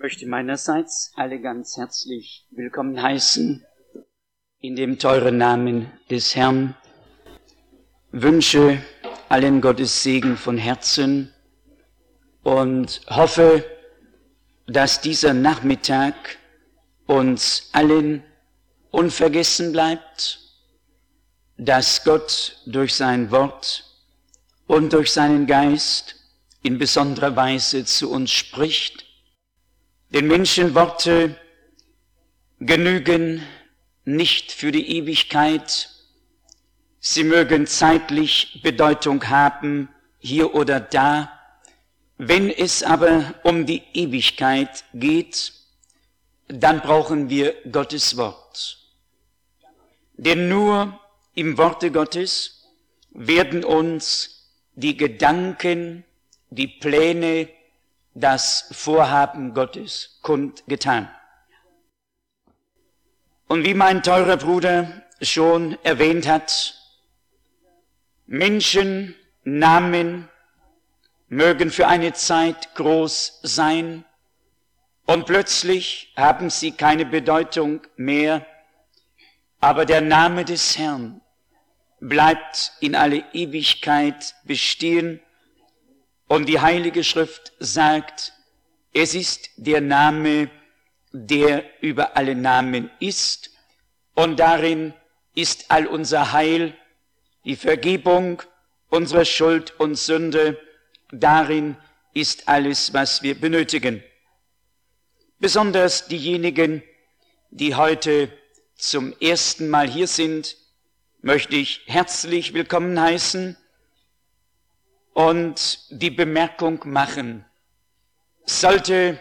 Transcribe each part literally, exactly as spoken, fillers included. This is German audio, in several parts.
möchte meinerseits alle ganz herzlich willkommen heißen in dem teuren Namen des Herrn, wünsche allen Gottes Segen von Herzen und hoffe, dass dieser Nachmittag uns allen unvergessen bleibt, dass Gott durch sein Wort und durch seinen Geist in besonderer Weise zu uns spricht. Denn Menschenworte genügen nicht für die Ewigkeit. Sie mögen zeitlich Bedeutung haben, hier oder da. Wenn es aber um die Ewigkeit geht, dann brauchen wir Gottes Wort. Denn nur im Worte Gottes werden uns die Gedanken, die Pläne, das Vorhaben Gottes kundgetan. Und wie mein teurer Bruder schon erwähnt hat, Menschennamen mögen für eine Zeit groß sein und plötzlich haben sie keine Bedeutung mehr, aber der Name des Herrn bleibt in alle Ewigkeit bestehen. Und die Heilige Schrift sagt, es ist der Name, der über alle Namen ist, und darin ist all unser Heil, die Vergebung unserer Schuld und Sünde, darin ist alles, was wir benötigen. Besonders diejenigen, die heute zum ersten Mal hier sind, möchte ich herzlich willkommen heißen und die Bemerkung machen, sollte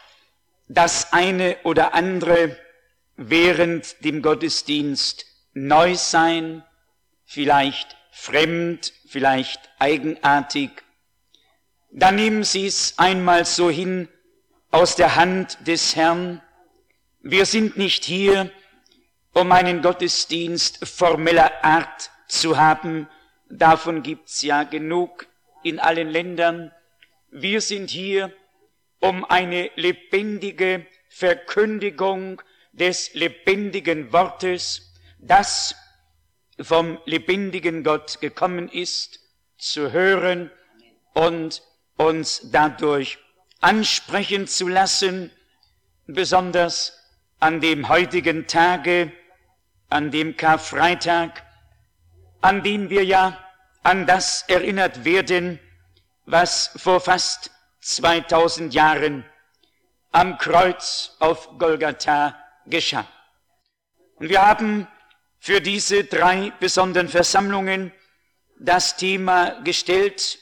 das eine oder andere während dem Gottesdienst neu sein, vielleicht fremd, vielleicht eigenartig, dann nehmen Sie es einmal so hin aus der Hand des Herrn. Wir sind nicht hier, um einen Gottesdienst formeller Art zu haben, davon gibt's ja genug in allen Ländern. Wir sind hier, um eine lebendige Verkündigung des lebendigen Wortes, das vom lebendigen Gott gekommen ist, zu hören und uns dadurch ansprechen zu lassen, besonders an dem heutigen Tage, an dem Karfreitag, an dem wir ja an das erinnert werden, was vor fast zweitausend Jahren am Kreuz auf Golgatha geschah. Und wir haben für diese drei besonderen Versammlungen das Thema gestellt,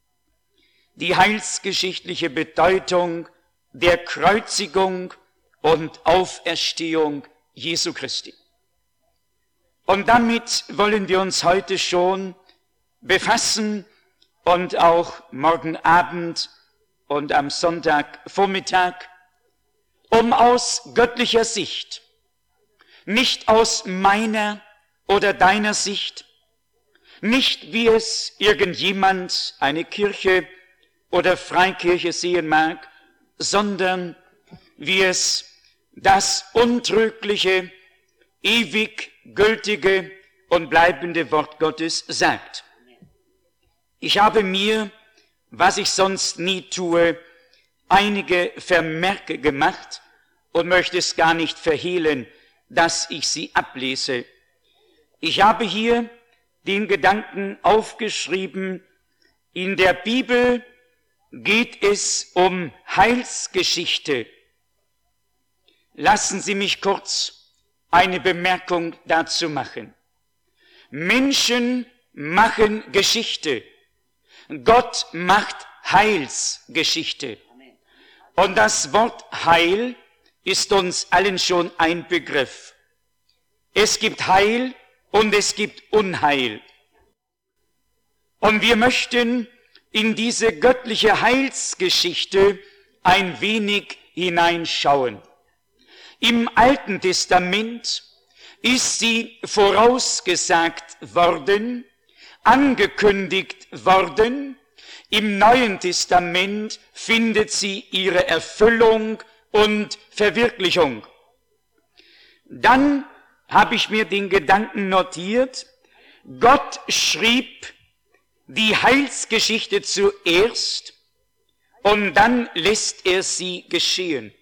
die heilsgeschichtliche Bedeutung der Kreuzigung und Auferstehung Jesu Christi. Und damit wollen wir uns heute schon befassen und auch morgen Abend und am Sonntagvormittag, um aus göttlicher Sicht, nicht aus meiner oder deiner Sicht, nicht wie es irgendjemand, eine Kirche oder Freikirche sehen mag, sondern wie es das untrügliche, ewig gültige und bleibende Wort Gottes sagt. Ich habe mir, was ich sonst nie tue, einige Vermerke gemacht und möchte es gar nicht verhehlen, dass ich sie ablese. Ich habe hier den Gedanken aufgeschrieben, in der Bibel geht es um Heilsgeschichte. Lassen Sie mich kurz eine Bemerkung dazu machen. Menschen machen Geschichte. Gott macht Heilsgeschichte. Und das Wort Heil ist uns allen schon ein Begriff. Es gibt Heil und es gibt Unheil. Und wir möchten in diese göttliche Heilsgeschichte ein wenig hineinschauen. Im Alten Testament ist sie vorausgesagt worden, angekündigt worden. Im Neuen Testament findet sie ihre Erfüllung und Verwirklichung. Dann habe ich mir den Gedanken notiert, Gott schrieb die Heilsgeschichte zuerst und dann lässt er sie geschehen.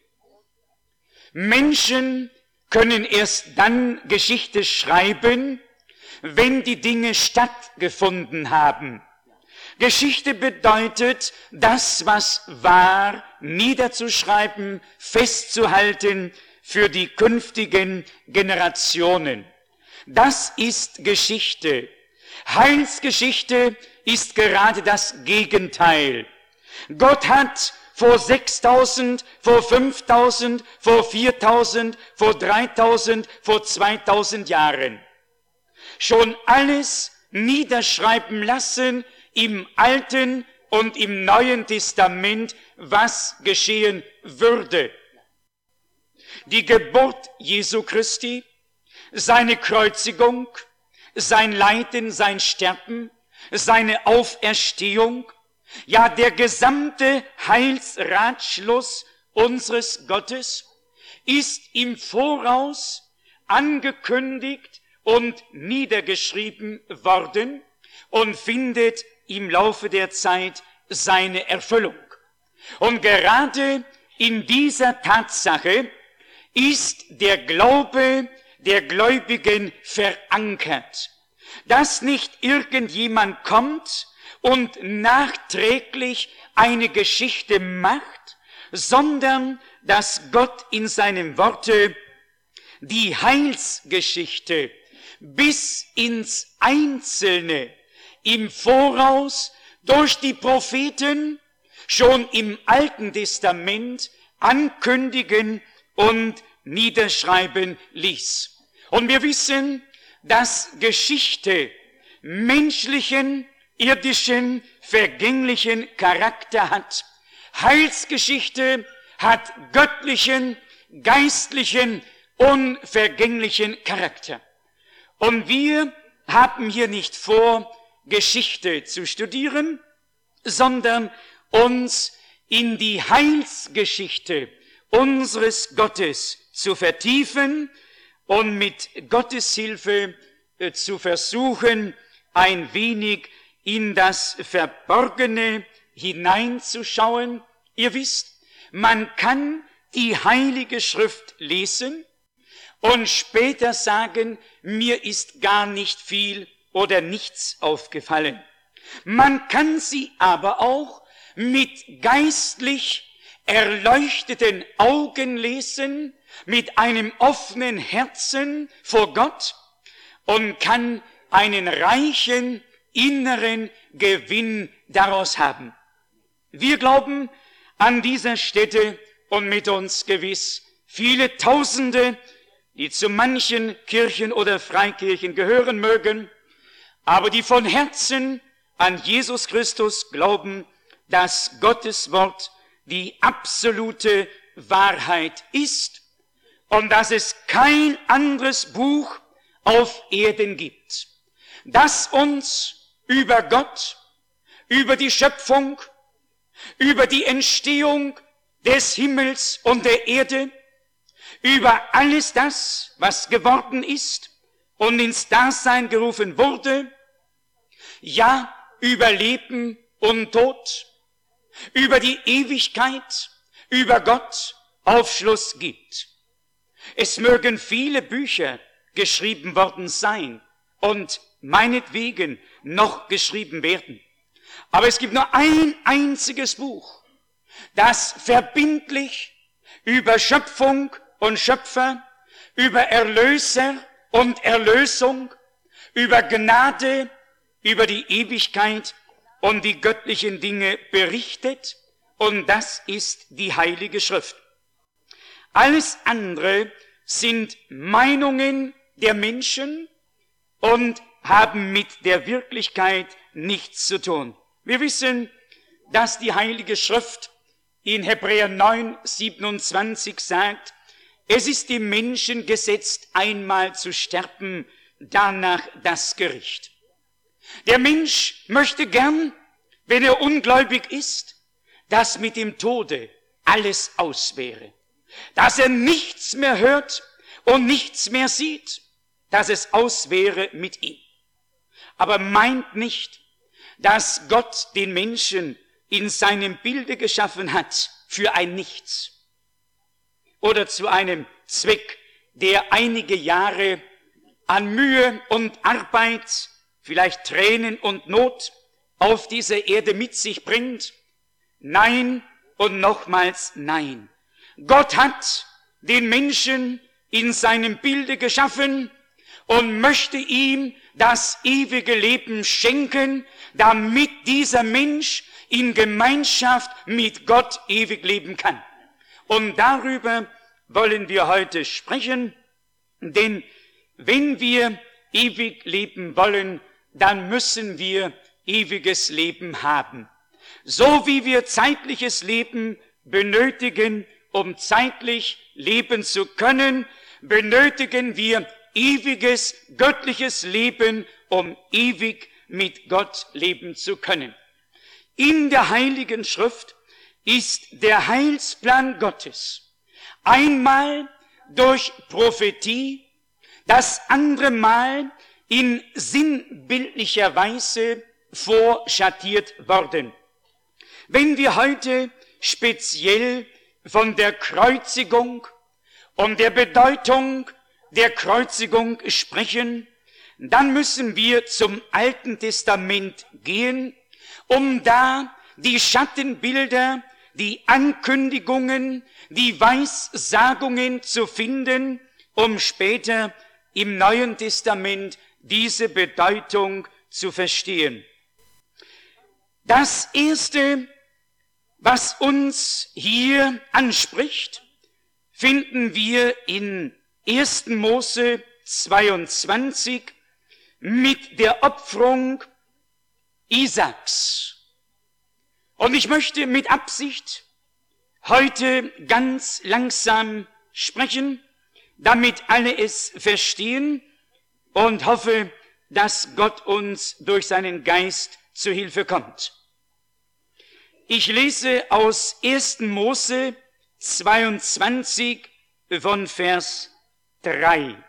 Menschen können erst dann Geschichte schreiben, wenn die Dinge stattgefunden haben. Geschichte bedeutet, das, was war, niederzuschreiben, festzuhalten für die künftigen Generationen. Das ist Geschichte. Heilsgeschichte ist gerade das Gegenteil. Gott hat vor sechstausend, vor fünftausend, vor viertausend, vor dreitausend, vor zweitausend Jahren schon alles niederschreiben lassen im Alten und im Neuen Testament, was geschehen würde. Die Geburt Jesu Christi, seine Kreuzigung, sein Leiden, sein Sterben, seine Auferstehung, ja, der gesamte Heilsratschluss unseres Gottes ist im Voraus angekündigt und niedergeschrieben worden und findet im Laufe der Zeit seine Erfüllung. Und gerade in dieser Tatsache ist der Glaube der Gläubigen verankert, dass nicht irgendjemand kommt und nachträglich eine Geschichte macht, sondern dass Gott in seinem Worte die Heilsgeschichte bis ins Einzelne im Voraus durch die Propheten schon im Alten Testament ankündigen und niederschreiben ließ. Und wir wissen, dass Geschichte menschlichen, irdischen, vergänglichen Charakter hat. Heilsgeschichte hat göttlichen, geistlichen, unvergänglichen Charakter. Und wir haben hier nicht vor, Geschichte zu studieren, sondern uns in die Heilsgeschichte unseres Gottes zu vertiefen und mit Gottes Hilfe äh, zu versuchen, ein wenig in das Verborgene hineinzuschauen. Ihr wisst, man kann die Heilige Schrift lesen und später sagen, mir ist gar nicht viel oder nichts aufgefallen. Man kann sie aber auch mit geistlich erleuchteten Augen lesen, mit einem offenen Herzen vor Gott und kann einen reichen inneren Gewinn daraus haben. Wir glauben an dieser Stätte und mit uns gewiss viele Tausende, die zu manchen Kirchen oder Freikirchen gehören mögen, aber die von Herzen an Jesus Christus glauben, dass Gottes Wort die absolute Wahrheit ist und dass es kein anderes Buch auf Erden gibt, das uns über Gott, über die Schöpfung, über die Entstehung des Himmels und der Erde, über alles das, was geworden ist und ins Dasein gerufen wurde, ja, über Leben und Tod, über die Ewigkeit, über Gott Aufschluss gibt. Es mögen viele Bücher geschrieben worden sein und meinetwegen noch geschrieben werden. Aber es gibt nur ein einziges Buch, das verbindlich über Schöpfung und Schöpfer, über Erlöser und Erlösung, über Gnade, über die Ewigkeit und die göttlichen Dinge berichtet, und das ist die Heilige Schrift. Alles andere sind Meinungen der Menschen und haben mit der Wirklichkeit nichts zu tun. Wir wissen, dass die Heilige Schrift in Hebräer neun, siebenundzwanzig sagt, es ist dem Menschen gesetzt, einmal zu sterben, danach das Gericht. Der Mensch möchte gern, wenn er ungläubig ist, dass mit dem Tode alles aus wäre. dass er nichts mehr hört und nichts mehr sieht, dass es aus wäre mit ihm. Aber meint nicht, dass Gott den Menschen in seinem Bilde geschaffen hat für ein Nichts oder zu einem Zweck, der einige Jahre an Mühe und Arbeit, vielleicht Tränen und Not auf dieser Erde mit sich bringt. Nein und nochmals nein. Gott hat den Menschen in seinem Bilde geschaffen und möchte ihm das ewige Leben schenken, damit dieser Mensch in Gemeinschaft mit Gott ewig leben kann. Und darüber wollen wir heute sprechen, denn wenn wir ewig leben wollen, dann müssen wir ewiges Leben haben. So wie wir zeitliches Leben benötigen, um zeitlich leben zu können, benötigen wir ewiges, göttliches Leben, um ewig mit Gott leben zu können. In der Heiligen Schrift ist der Heilsplan Gottes einmal durch Prophetie, das andere Mal in sinnbildlicher Weise vorschattiert worden. Wenn wir heute speziell von der Kreuzigung und der Bedeutung der Kreuzigung sprechen, dann müssen wir zum Alten Testament gehen, um da die Schattenbilder, die Ankündigungen, die Weissagungen zu finden, um später im Neuen Testament diese Bedeutung zu verstehen. Das Erste, was uns hier anspricht, finden wir in ersten Mose zweiundzwanzig mit der Opferung Isaaks. Und ich möchte mit Absicht heute ganz langsam sprechen, damit alle es verstehen, und hoffe, dass Gott uns durch seinen Geist zu Hilfe kommt. Ich lese aus ersten Mose zweiundzwanzig von Vers drei.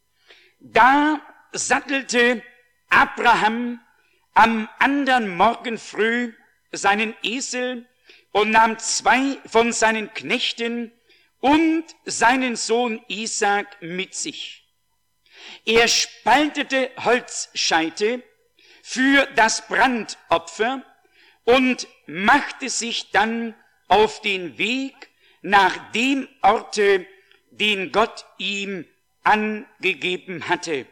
Da sattelte Abraham am andern Morgen früh seinen Esel und nahm zwei von seinen Knechten und seinen Sohn Isaak mit sich. Er spaltete Holzscheite für das Brandopfer und machte sich dann auf den Weg nach dem Orte, den Gott ihm angegeben hatte.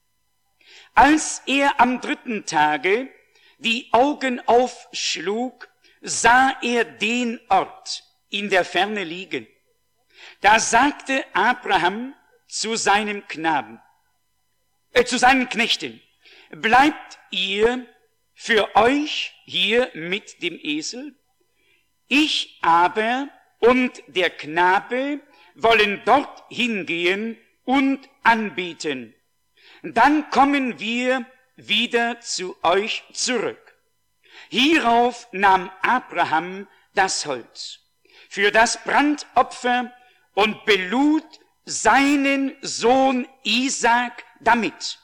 Als er am dritten Tage die Augen aufschlug, sah er den Ort in der Ferne liegen. Da sagte Abraham zu seinem Knaben, äh, zu seinen Knechten, bleibt ihr für euch hier mit dem Esel? Ich aber und der Knabe wollen dort hingehen und anbeten. Dann kommen wir wieder zu euch zurück. Hierauf nahm Abraham das Holz für das Brandopfer und belud seinen Sohn Isaak damit.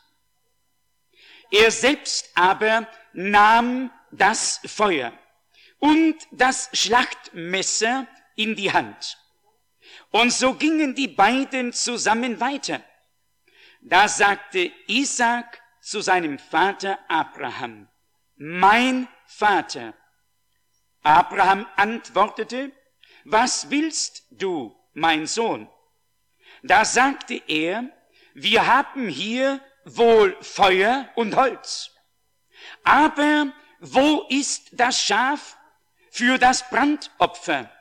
Er selbst aber nahm das Feuer und das Schlachtmesser in die Hand. Und so gingen die beiden zusammen weiter. Da sagte Isaak zu seinem Vater Abraham, mein Vater. Abraham antwortete, was willst du, mein Sohn? Da sagte er, wir haben hier wohl Feuer und Holz. Aber wo ist das Schaf für das Brandopfer?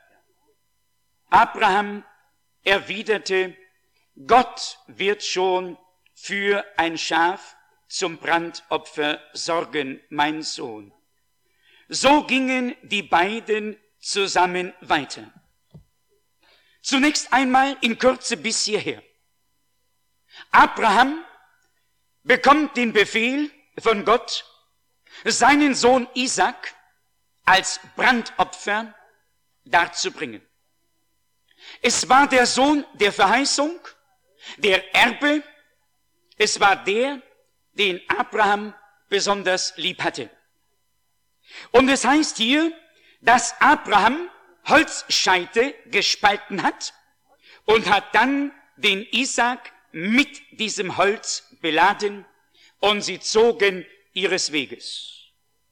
Abraham erwiderte, Gott wird schon für ein Schaf zum Brandopfer sorgen, mein Sohn. So gingen die beiden zusammen weiter. Zunächst einmal in Kürze bis hierher. Abraham bekommt den Befehl von Gott, seinen Sohn Isaak als Brandopfer darzubringen. Es war der Sohn der Verheißung, der Erbe. Es war der, den Abraham besonders lieb hatte. Und es heißt hier, dass Abraham Holzscheite gespalten hat und hat dann den Isaak mit diesem Holz beladen und sie zogen ihres Weges.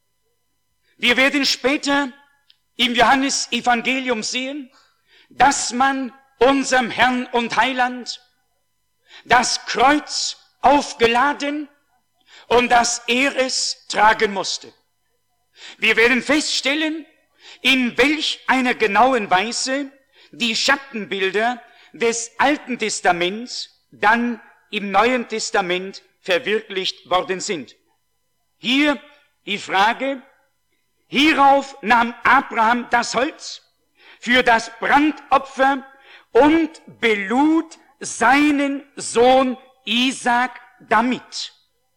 Wir werden später im Johannesevangelium sehen, dass man unserem Herrn und Heiland das Kreuz aufgeladen und dass er es tragen musste. Wir werden feststellen, in welch einer genauen Weise die Schattenbilder des Alten Testaments dann im Neuen Testament verwirklicht worden sind. Hier die Frage: Hierauf nahm Abraham das Holz für das Brandopfer und belud seinen Sohn Isaak damit.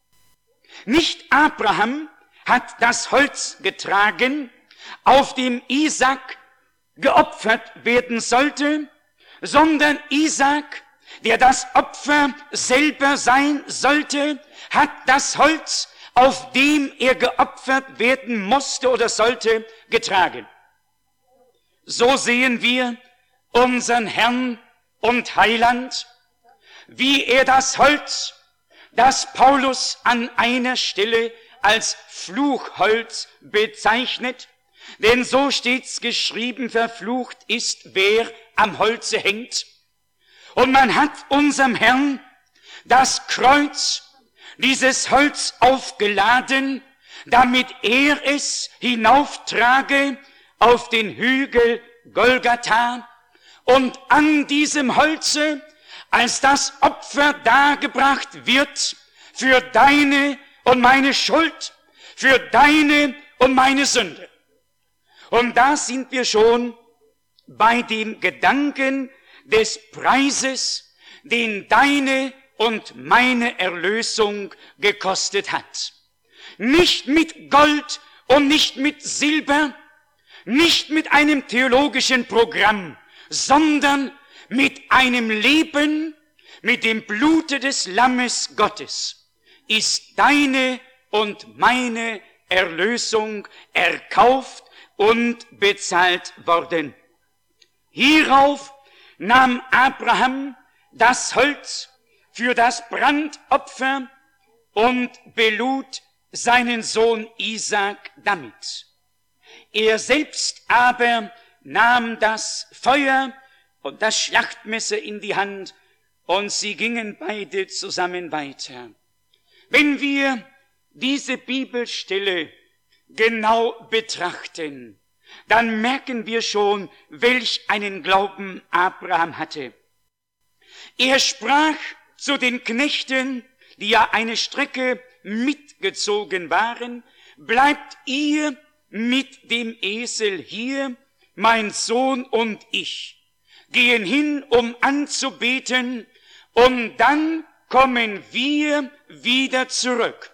Nicht Abraham hat das Holz getragen, auf dem Isaak geopfert werden sollte, sondern Isaak, der das Opfer selber sein sollte, hat das Holz, auf dem er geopfert werden musste oder sollte, getragen. So sehen wir unseren Herrn und Heiland, wie er das Holz, das Paulus an einer Stelle als Fluchholz bezeichnet, denn so steht's geschrieben, verflucht ist, wer am Holze hängt. Und man hat unserem Herrn das Kreuz, dieses Holz aufgeladen, damit er es hinauftrage auf den Hügel Golgatha und an diesem Holze, als das Opfer dargebracht wird für deine und meine Schuld, für deine und meine Sünde. Und da sind wir schon bei dem Gedanken des Preises, den deine und meine Erlösung gekostet hat. Nicht mit Gold und nicht mit Silber, nicht mit einem theologischen Programm, sondern mit einem Leben, mit dem Blute des Lammes Gottes, ist deine und meine Erlösung erkauft und bezahlt worden. Hierauf nahm Abraham das Holz für das Brandopfer und belud seinen Sohn Isaak damit. Er selbst aber nahm das Feuer und das Schlachtmesser in die Hand und sie gingen beide zusammen weiter. Wenn wir diese Bibelstelle genau betrachten, dann merken wir schon, welch einen Glauben Abraham hatte. Er sprach zu den Knechten, die ja eine Strecke mitgezogen waren: Bleibt ihr mit dem Esel hier, mein Sohn und ich gehen hin, um anzubeten, und dann kommen wir wieder zurück.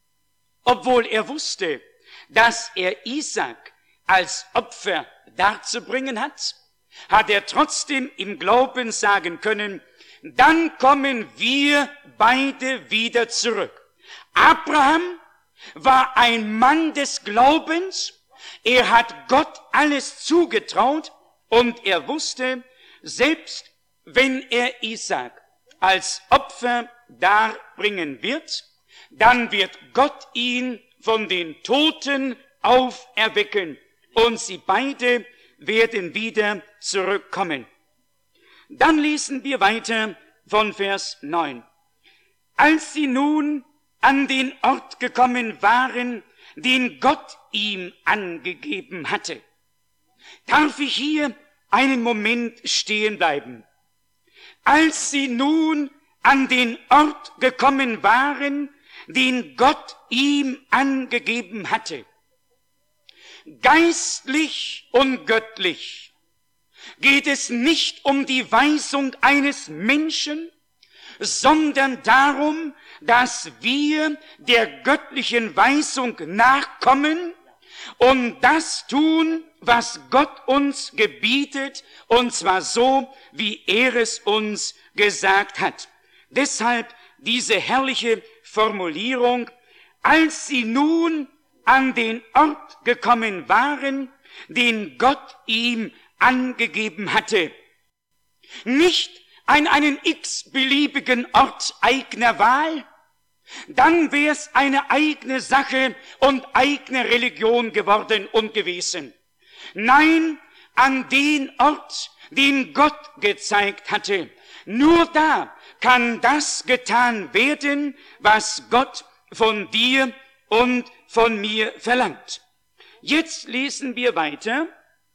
Obwohl er wusste, dass er Isaak als Opfer darzubringen hat, hat er trotzdem im Glauben sagen können: Dann kommen wir beide wieder zurück. Abraham war ein Mann des Glaubens, er hat Gott alles zugetraut und er wusste, selbst wenn er Isaak als Opfer darbringen wird, dann wird Gott ihn von den Toten auferwecken und sie beide werden wieder zurückkommen. Dann lesen wir weiter von Vers neun. Als sie nun an den Ort gekommen waren, den Gott ihm angegeben hatte. Darf ich hier einen Moment stehen bleiben? Als sie nun an den Ort gekommen waren, den Gott ihm angegeben hatte. Geistlich und göttlich geht es nicht um die Weisung eines Menschen, sondern darum, dass wir der göttlichen Weisung nachkommen und das tun, was Gott uns gebietet, und zwar so, wie er es uns gesagt hat. Deshalb diese herrliche Formulierung: Als sie nun an den Ort gekommen waren, den Gott ihm angegeben hatte. Nicht an einen x-beliebigen Ort eigener Wahl, dann wäre es eine eigene Sache und eigene Religion geworden und gewesen. Nein, an den Ort, den Gott gezeigt hatte. Nur da kann das getan werden, was Gott von dir und von mir verlangt. Jetzt lesen wir weiter.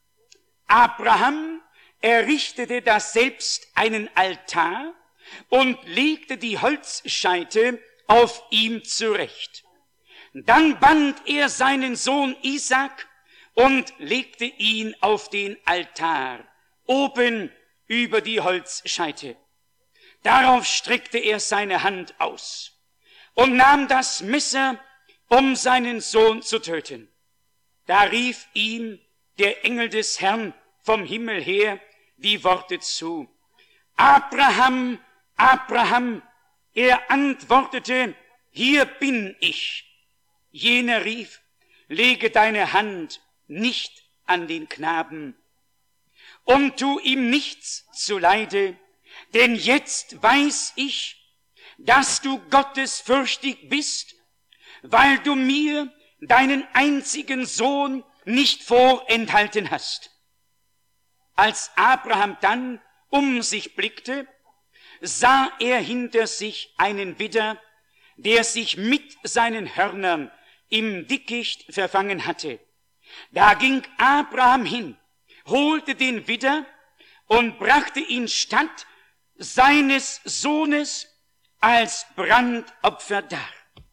Abraham errichtete daselbst einen Altar und legte die Holzscheite auf ihm zurecht. Dann band er seinen Sohn Isaak und legte ihn auf den Altar, oben über die Holzscheite. Darauf streckte er seine Hand aus und nahm das Messer, um seinen Sohn zu töten. Da rief ihm der Engel des Herrn vom Himmel her die Worte zu: Abraham, Abraham. Er antwortete: Hier bin ich. Jener rief: Lege deine Hand nicht an den Knaben und tu ihm nichts zuleide, denn jetzt weiß ich, dass du gottesfürchtig bist, weil du mir deinen einzigen Sohn nicht vorenthalten hast. Als Abraham dann um sich blickte, sah er hinter sich einen Widder, der sich mit seinen Hörnern im Dickicht verfangen hatte. Da ging Abraham hin, holte den Widder und brachte ihn statt seines Sohnes als Brandopfer dar.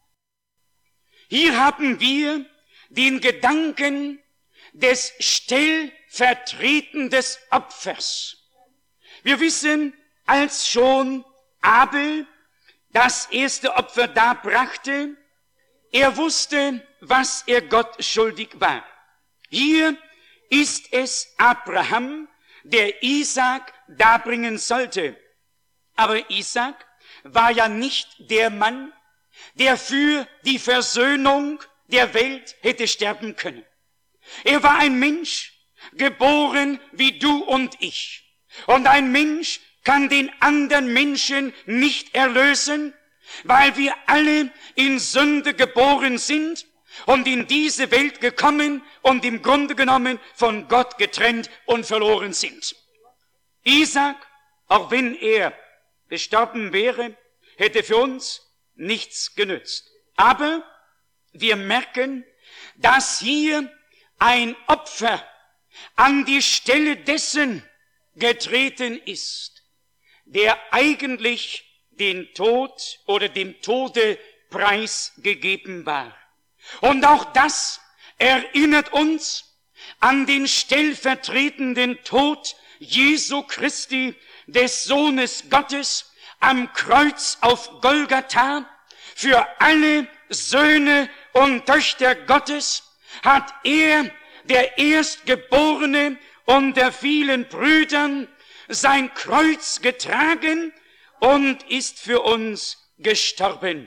Hier haben wir den Gedanken des stellvertretenden Opfers. Wir wissen, als schon Abel das erste Opfer darbrachte, er wusste, was er Gott schuldig war. Hier ist es Abraham, der Isaak darbringen sollte. Aber Isaak war ja nicht der Mann, der für die Versöhnung der Welt hätte sterben können. Er war ein Mensch, geboren wie du und ich. Und ein Mensch kann den anderen Menschen nicht erlösen, weil wir alle in Sünde geboren sind und in diese Welt gekommen und im Grunde genommen von Gott getrennt und verloren sind. Isaak, auch wenn er gestorben wäre, hätte für uns nichts genützt. Aber wir merken, dass hier ein Opfer an die Stelle dessen getreten ist, der eigentlich den Tod oder dem Tode preisgegeben war. Und auch das erinnert uns an den stellvertretenden Tod Jesu Christi, des Sohnes Gottes, am Kreuz auf Golgatha. Für alle Söhne und Töchter Gottes hat er, der Erstgeborene unter vielen Brüdern, sein Kreuz getragen und ist für uns gestorben.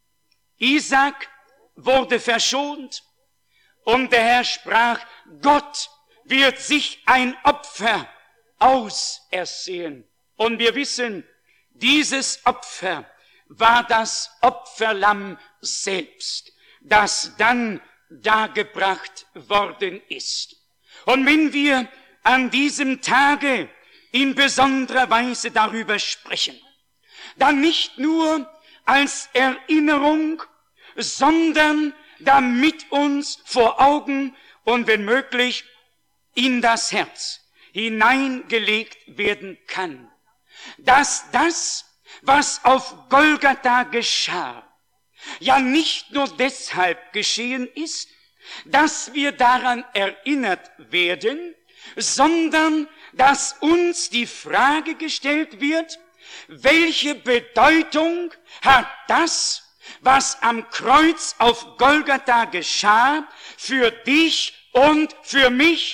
Isaak wurde verschont und der Herr sprach: Gott wird sich ein Opfer ausersehen. Und wir wissen, dieses Opfer war das Opferlamm selbst, das dann dargebracht worden ist. Und wenn wir an diesem Tage in besonderer Weise darüber sprechen, dann nicht nur als Erinnerung, sondern damit uns vor Augen und wenn möglich in das Herz hineingelegt werden kann, dass das, was auf Golgatha geschah, ja nicht nur deshalb geschehen ist, dass wir daran erinnert werden, sondern dass uns die Frage gestellt wird: Welche Bedeutung hat das, was am Kreuz auf Golgatha geschah, für dich und für mich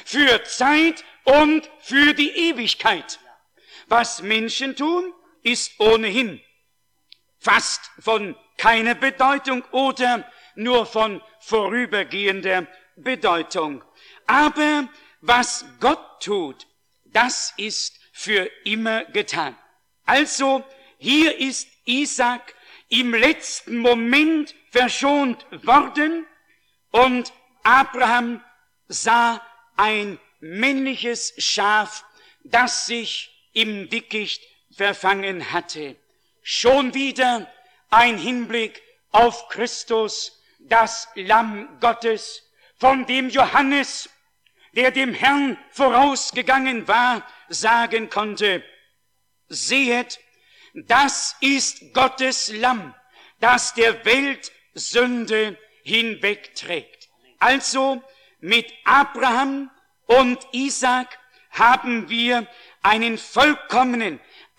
für Zeit und für die Ewigkeit. Was Menschen tun, ist ohnehin fast von keiner Bedeutung oder nur von vorübergehender Bedeutung. Aber was Gott tut, das ist für immer getan. Also hier ist Isaak im letzten Moment verschont worden und Abraham sah ein männliches Schaf, das sich im Dickicht verfangen hatte. Schon wieder ein Hinblick auf Christus, das Lamm Gottes, von dem Johannes, der dem Herrn vorausgegangen war, sagen konnte: Sehet, das ist Gottes Lamm, das der Welt Sünde hinwegträgt. Also mit Abraham und Isaak haben wir einen vollkommenen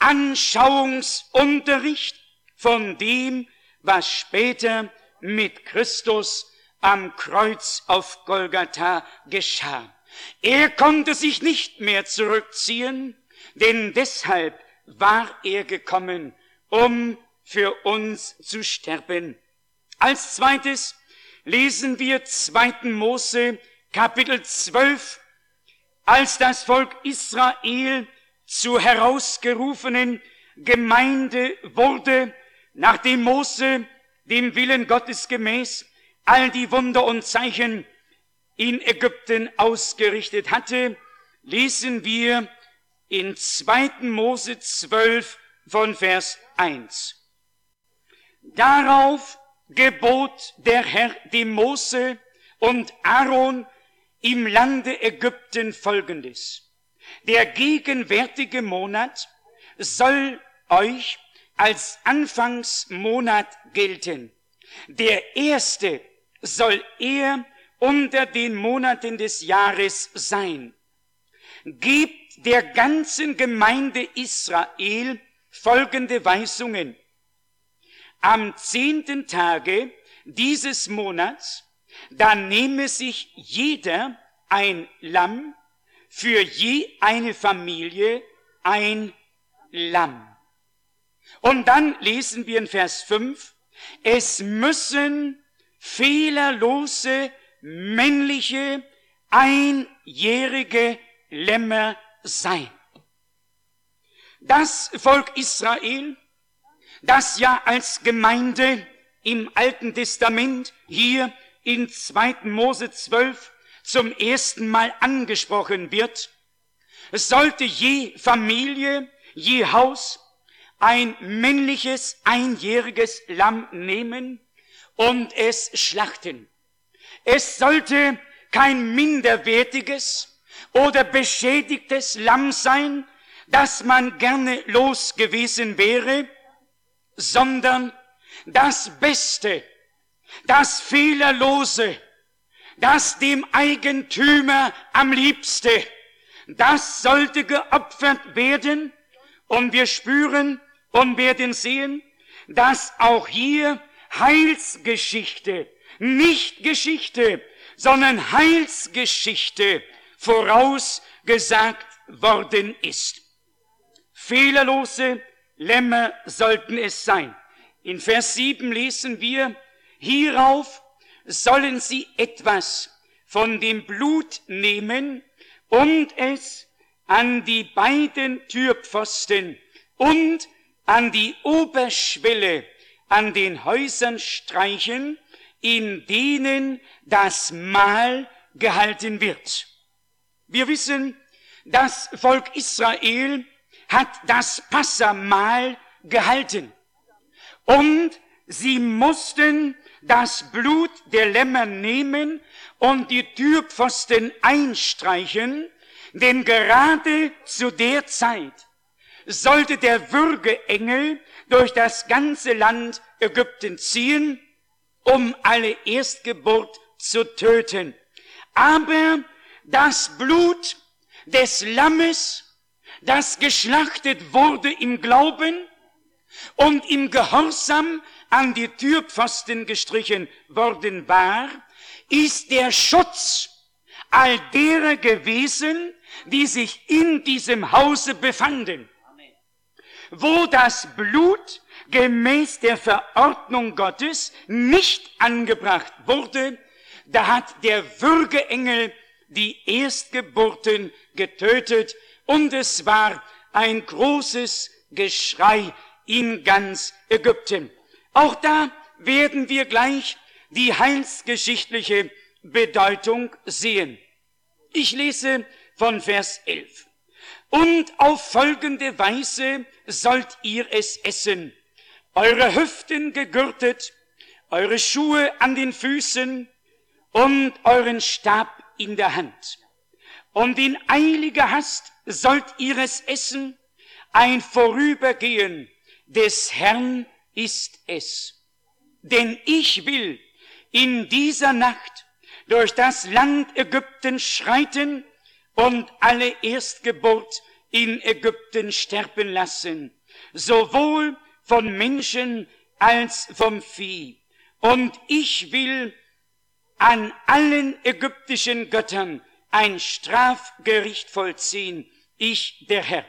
Anschauungsunterricht von dem, was später mit Christus am Kreuz auf Golgatha geschah. Er konnte sich nicht mehr zurückziehen, denn deshalb war er gekommen, um für uns zu sterben. Als zweites lesen wir zweiten Mose, Kapitel zwölf, als das Volk Israel zur herausgerufenen Gemeinde wurde, nachdem Mose dem Willen Gottes gemäß all die Wunder und Zeichen in Ägypten ausgerichtet hatte, lesen wir in zweiten Mose zwölf von Vers eins. Darauf gebot der Herr dem Mose und Aaron im Lande Ägypten Folgendes: Der gegenwärtige Monat soll euch als Anfangsmonat gelten. Der erste soll er unter den Monaten des Jahres sein. Gebt der ganzen Gemeinde Israel folgende Weisungen: Am zehnten Tage dieses Monats, da nehme sich jeder ein Lamm, für je eine Familie ein Lamm. Und dann lesen wir in Vers fünf, es müssen fehlerlose, männliche, einjährige Lämmer sein. Das Volk Israel, das ja als Gemeinde im Alten Testament hier in zweiten Mose zwölf zum ersten Mal angesprochen wird, es sollte je Familie, je Haus ein männliches, einjähriges Lamm nehmen und es schlachten. Es sollte kein minderwertiges oder beschädigtes Lamm sein, das man gerne los gewesen wäre, sondern das Beste, das Fehlerlose, das dem Eigentümer am liebste, das sollte geopfert werden. Und wir spüren und werden sehen, dass auch hier Heilsgeschichte, nicht Geschichte, sondern Heilsgeschichte vorausgesagt worden ist. Fehlerlose Lämmer sollten es sein. In Vers sieben lesen wir, hierauf sollen sie etwas von dem Blut nehmen und es an die beiden Türpfosten und an die Oberschwelle an den Häusern streichen, in denen das Mahl gehalten wird. Wir wissen, das Volk Israel hat das Passamahl gehalten. Und sie mussten das Blut der Lämmer nehmen und die Türpfosten einstreichen, denn gerade zu der Zeit sollte der Würgeengel durch das ganze Land Ägypten ziehen, um alle Erstgeburt zu töten. Aber das Blut des Lammes, das geschlachtet wurde im Glauben und im Gehorsam an die Türpfosten gestrichen worden war, ist der Schutz all derer gewesen, die sich in diesem Hause befanden. Wo das Blut gemäß der Verordnung Gottes nicht angebracht wurde, da hat der Würgeengel die Erstgeburten getötet und es war ein großes Geschrei in ganz Ägypten. Auch da werden wir gleich die heilsgeschichtliche Bedeutung sehen. Ich lese von Vers elf. Und auf folgende Weise sollt ihr es essen: eure Hüften gegürtet, eure Schuhe an den Füßen und euren Stab in der Hand. Und in eiliger Hast sollt ihr es essen, ein Vorübergehen des Herrn ist es. Denn ich will in dieser Nacht durch das Land Ägypten schreiten und alle Erstgeburt in Ägypten sterben lassen, sowohl von Menschen als vom Vieh. Und ich will an allen ägyptischen Göttern ein Strafgericht vollziehen, ich der Herr.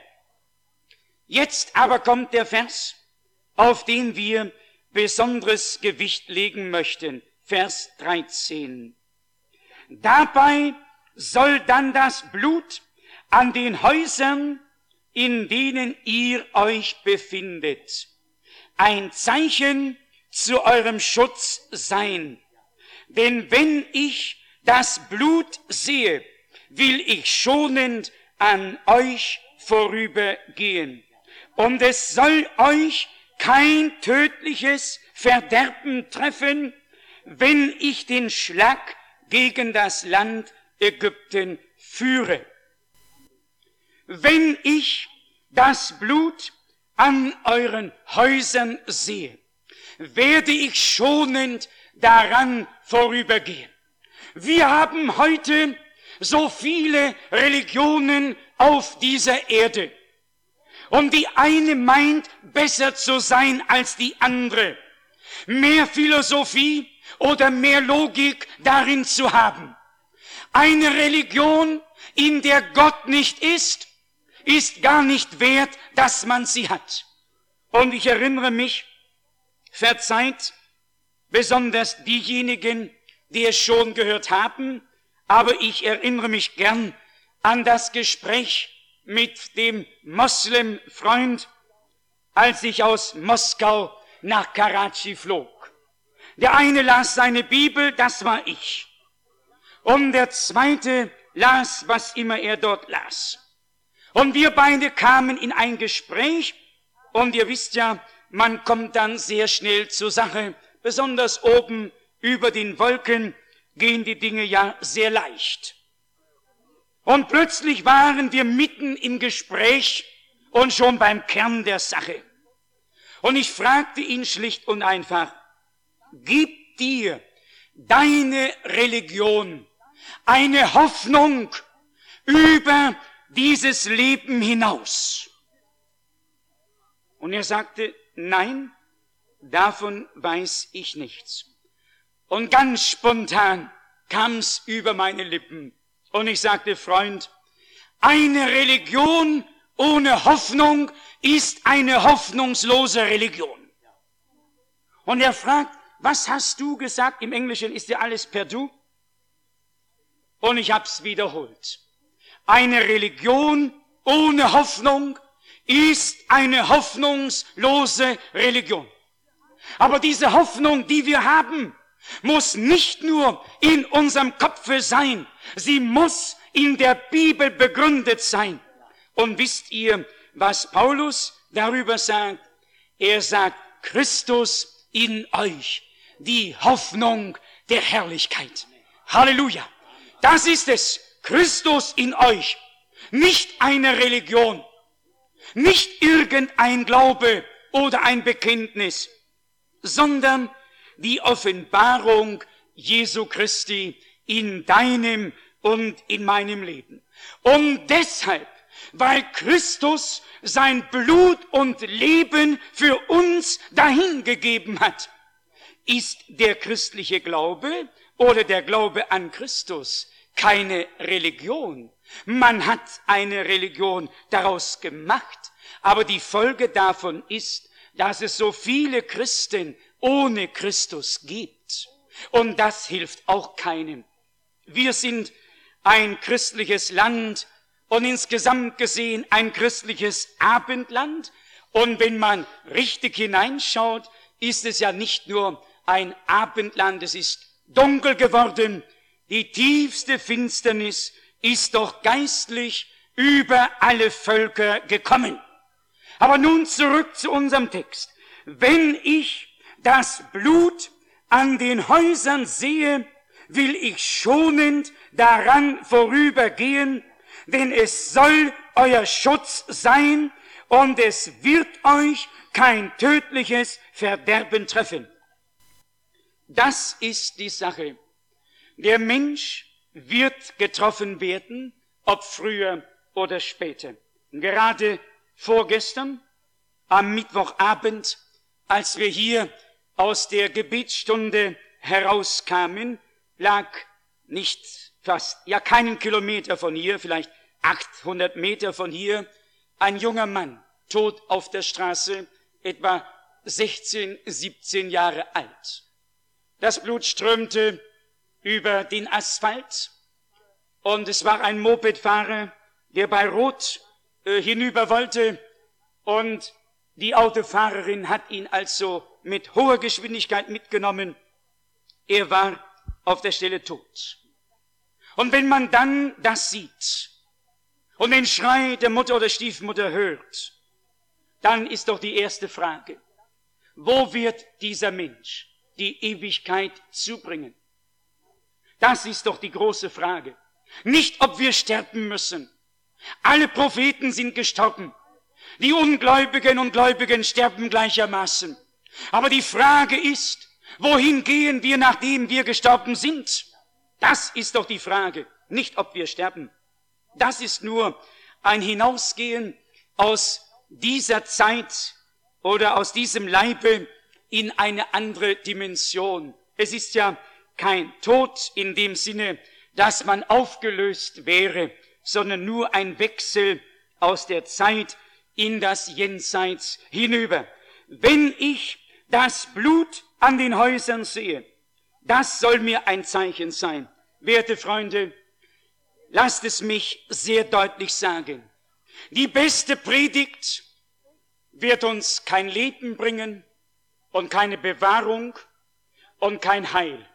Jetzt aber kommt der Vers, auf den wir besonderes Gewicht legen möchten, Vers dreizehn. Dabei soll dann das Blut an den Häusern, in denen ihr euch befindet, ein Zeichen zu eurem Schutz sein. Denn wenn ich das Blut sehe, will ich schonend an euch vorübergehen. Und es soll euch kein tödliches Verderben treffen, wenn ich den Schlag gegen das Land Ägypten führe. Wenn ich das Blut an euren Häusern sehe, werde ich schonend daran vorübergehen. Wir haben heute so viele Religionen auf dieser Erde. Und die eine meint, besser zu sein als die andere, mehr Philosophie oder mehr Logik darin zu haben. Eine Religion, in der Gott nicht ist, ist gar nicht wert, dass man sie hat. Und ich erinnere mich, verzeiht, besonders diejenigen, die es schon gehört haben, aber ich erinnere mich gern an das Gespräch mit dem Moslem-Freund, als ich aus Moskau nach Karachi flog. Der eine las seine Bibel, das war ich. Und der zweite las, was immer er dort las. Und wir beide kamen in ein Gespräch, und ihr wisst ja, man kommt dann sehr schnell zur Sache. Besonders oben über den Wolken gehen die Dinge ja sehr leicht. Und plötzlich waren wir mitten im Gespräch und schon beim Kern der Sache. Und ich fragte ihn schlicht und einfach: Gibt dir deine Religion eine Hoffnung über dieses Leben hinaus? Und er sagte: Nein, davon weiß ich nichts. Und ganz spontan kam's über meine Lippen. Und ich sagte: Freund, eine Religion ohne Hoffnung ist eine hoffnungslose Religion. Und er fragt: Was hast du gesagt? Im Englischen ist ja alles per Du. Und ich hab's wiederholt. Eine Religion ohne Hoffnung ist eine hoffnungslose Religion. Aber diese Hoffnung, die wir haben, muss nicht nur in unserem Kopfe sein, sie muss in der Bibel begründet sein. Und wisst ihr, was Paulus darüber sagt? Er sagt: Christus in euch, die Hoffnung der Herrlichkeit. Halleluja! Das ist es, Christus in euch. Nicht eine Religion, nicht irgendein Glaube oder ein Bekenntnis, sondern die Offenbarung Jesu Christi in deinem und in meinem Leben. Und deshalb, weil Christus sein Blut und Leben für uns dahingegeben hat, ist der christliche Glaube oder der Glaube an Christus keine Religion. Man hat eine Religion daraus gemacht, aber die Folge davon ist, dass es so viele Christen ohne Christus gibt. Und das hilft auch keinem. Wir sind ein christliches Land und insgesamt gesehen ein christliches Abendland. Und wenn man richtig hineinschaut, ist es ja nicht nur ein Abendland, es ist dunkel geworden. Die tiefste Finsternis ist doch geistlich über alle Völker gekommen. Aber nun zurück zu unserem Text. Wenn ich das Blut an den Häusern sehe, will ich schonend daran vorübergehen, denn es soll euer Schutz sein und es wird euch kein tödliches Verderben treffen. Das ist die Sache. Der Mensch wird getroffen werden, ob früher oder später. Gerade vorgestern, am Mittwochabend, als wir hier aus der Gebetsstunde herauskamen, lag nicht fast, ja keinen Kilometer von hier, vielleicht achthundert Meter von hier, ein junger Mann, tot auf der Straße, etwa sechzehn, siebzehn Jahre alt. Das Blut strömte über den Asphalt und es war ein Mopedfahrer, der bei Rot äh, hinüber wollte und die Autofahrerin hat ihn also mit hoher Geschwindigkeit mitgenommen. Er war auf der Stelle tot. Und wenn man dann das sieht und den Schrei der Mutter oder Stiefmutter hört, dann ist doch die erste Frage, wo wird dieser Mensch die Ewigkeit zubringen? Das ist doch die große Frage. Nicht, ob wir sterben müssen. Alle Propheten sind gestorben. Die Ungläubigen und Gläubigen sterben gleichermaßen. Aber die Frage ist, wohin gehen wir, nachdem wir gestorben sind? Das ist doch die Frage, nicht ob wir sterben. Das ist nur ein Hinausgehen aus dieser Zeit oder aus diesem Leibe in eine andere Dimension. Es ist ja kein Tod in dem Sinne, dass man aufgelöst wäre, sondern nur ein Wechsel aus der Zeit in das Jenseits hinüber. Wenn ich das Blut an den Häusern sehe, das soll mir ein Zeichen sein. Werte Freunde, lasst es mich sehr deutlich sagen. Die beste Predigt wird uns kein Leben bringen und keine Bewahrung und kein Heil.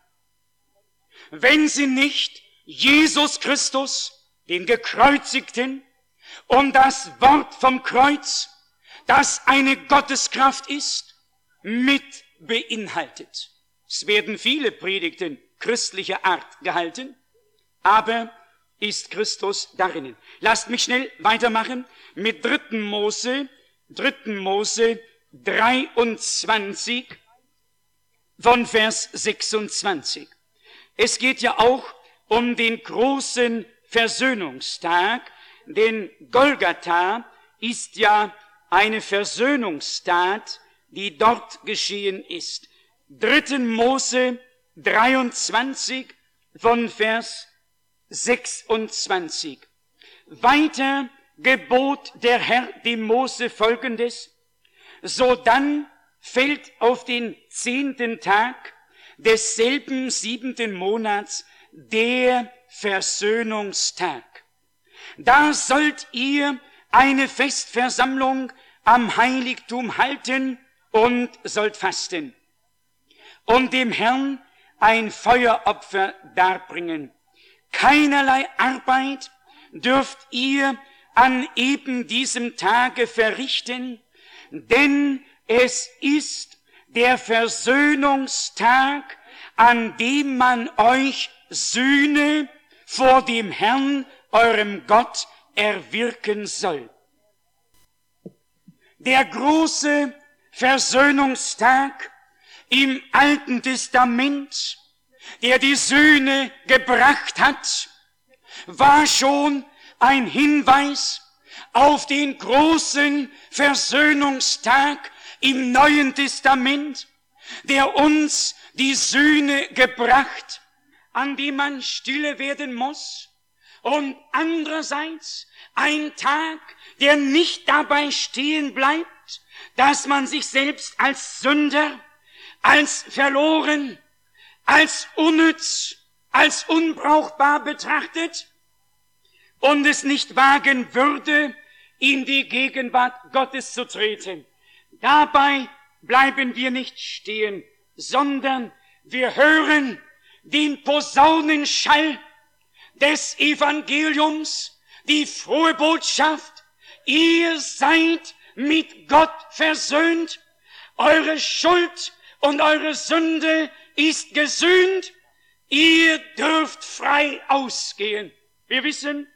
Wenn sie nicht Jesus Christus, den Gekreuzigten, und das Wort vom Kreuz, das eine Gotteskraft ist, mit beinhaltet. Es werden viele Predigten christlicher Art gehalten, aber ist Christus darin. Lasst mich schnell weitermachen mit dritten Mose, dritten Mose dreiundzwanzig von Vers sechsundzwanzig. Es geht ja auch um den großen Versöhnungstag, denn Golgatha ist ja eine Versöhnungstat, die dort geschehen ist. dritten Mose dreiundzwanzig von Vers sechsundzwanzig. Weiter gebot der Herr dem Mose Folgendes: Sodann fällt auf den zehnten Tag desselben siebenten Monats der Versöhnungstag. Da sollt ihr eine Festversammlung am Heiligtum halten und sollt fasten und dem Herrn ein Feueropfer darbringen. Keinerlei Arbeit dürft ihr an eben diesem Tage verrichten, denn es ist der Versöhnungstag, an dem man euch Sühne vor dem Herrn, eurem Gott, erwirken soll. Der große Versöhnungstag im Alten Testament, der die Sühne gebracht hat, war schon ein Hinweis auf den großen Versöhnungstag im Neuen Testament, der uns die Sühne gebracht, an dem man stille werden muss, und andererseits ein Tag, der nicht dabei stehen bleibt, dass man sich selbst als Sünder, als verloren, als unnütz, als unbrauchbar betrachtet und es nicht wagen würde, in die Gegenwart Gottes zu treten. Dabei bleiben wir nicht stehen, sondern wir hören den Posaunenschall des Evangeliums, die frohe Botschaft: Ihr seid mit Gott versöhnt, eure Schuld und eure Sünde ist gesühnt, ihr dürft frei ausgehen. Wir wissen,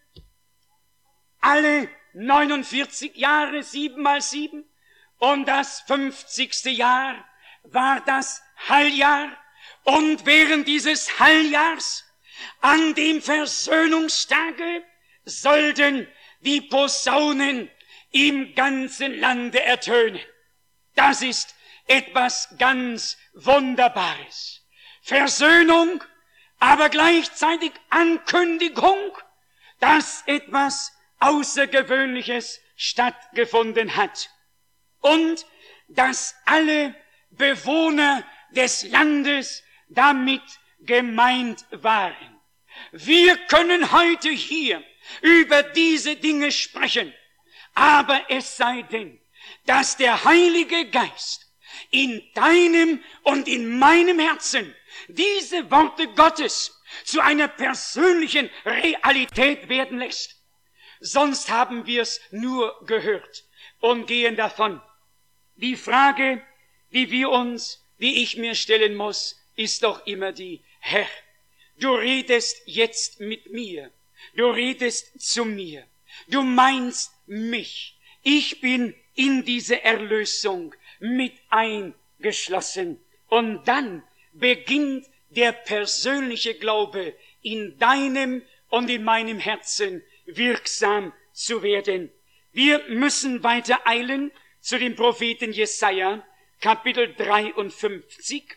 alle neunundvierzig Jahre, sieben mal sieben, und das fünfzigste Jahr war das Heiljahr, und während dieses Heiljahrs, an dem Versöhnungstage, sollten die Posaunen im ganzen Lande ertönen. Das ist etwas ganz Wunderbares. Versöhnung, aber gleichzeitig Ankündigung, dass etwas Außergewöhnliches stattgefunden hat. Und dass alle Bewohner des Landes damit gemeint waren. Wir können heute hier über diese Dinge sprechen, aber es sei denn, dass der Heilige Geist in deinem und in meinem Herzen diese Worte Gottes zu einer persönlichen Realität werden lässt. Sonst haben wir es nur gehört und gehen davon. Die Frage, die wir uns, die ich mir stellen muss, ist doch immer die: Herr, du redest jetzt mit mir, du redest zu mir, du meinst mich, ich bin in diese Erlösung mit eingeschlossen. Und dann beginnt der persönliche Glaube in deinem und in meinem Herzen wirksam zu werden. Wir müssen weiter eilen zu dem Propheten Jesaja, Kapitel dreiundfünfzig.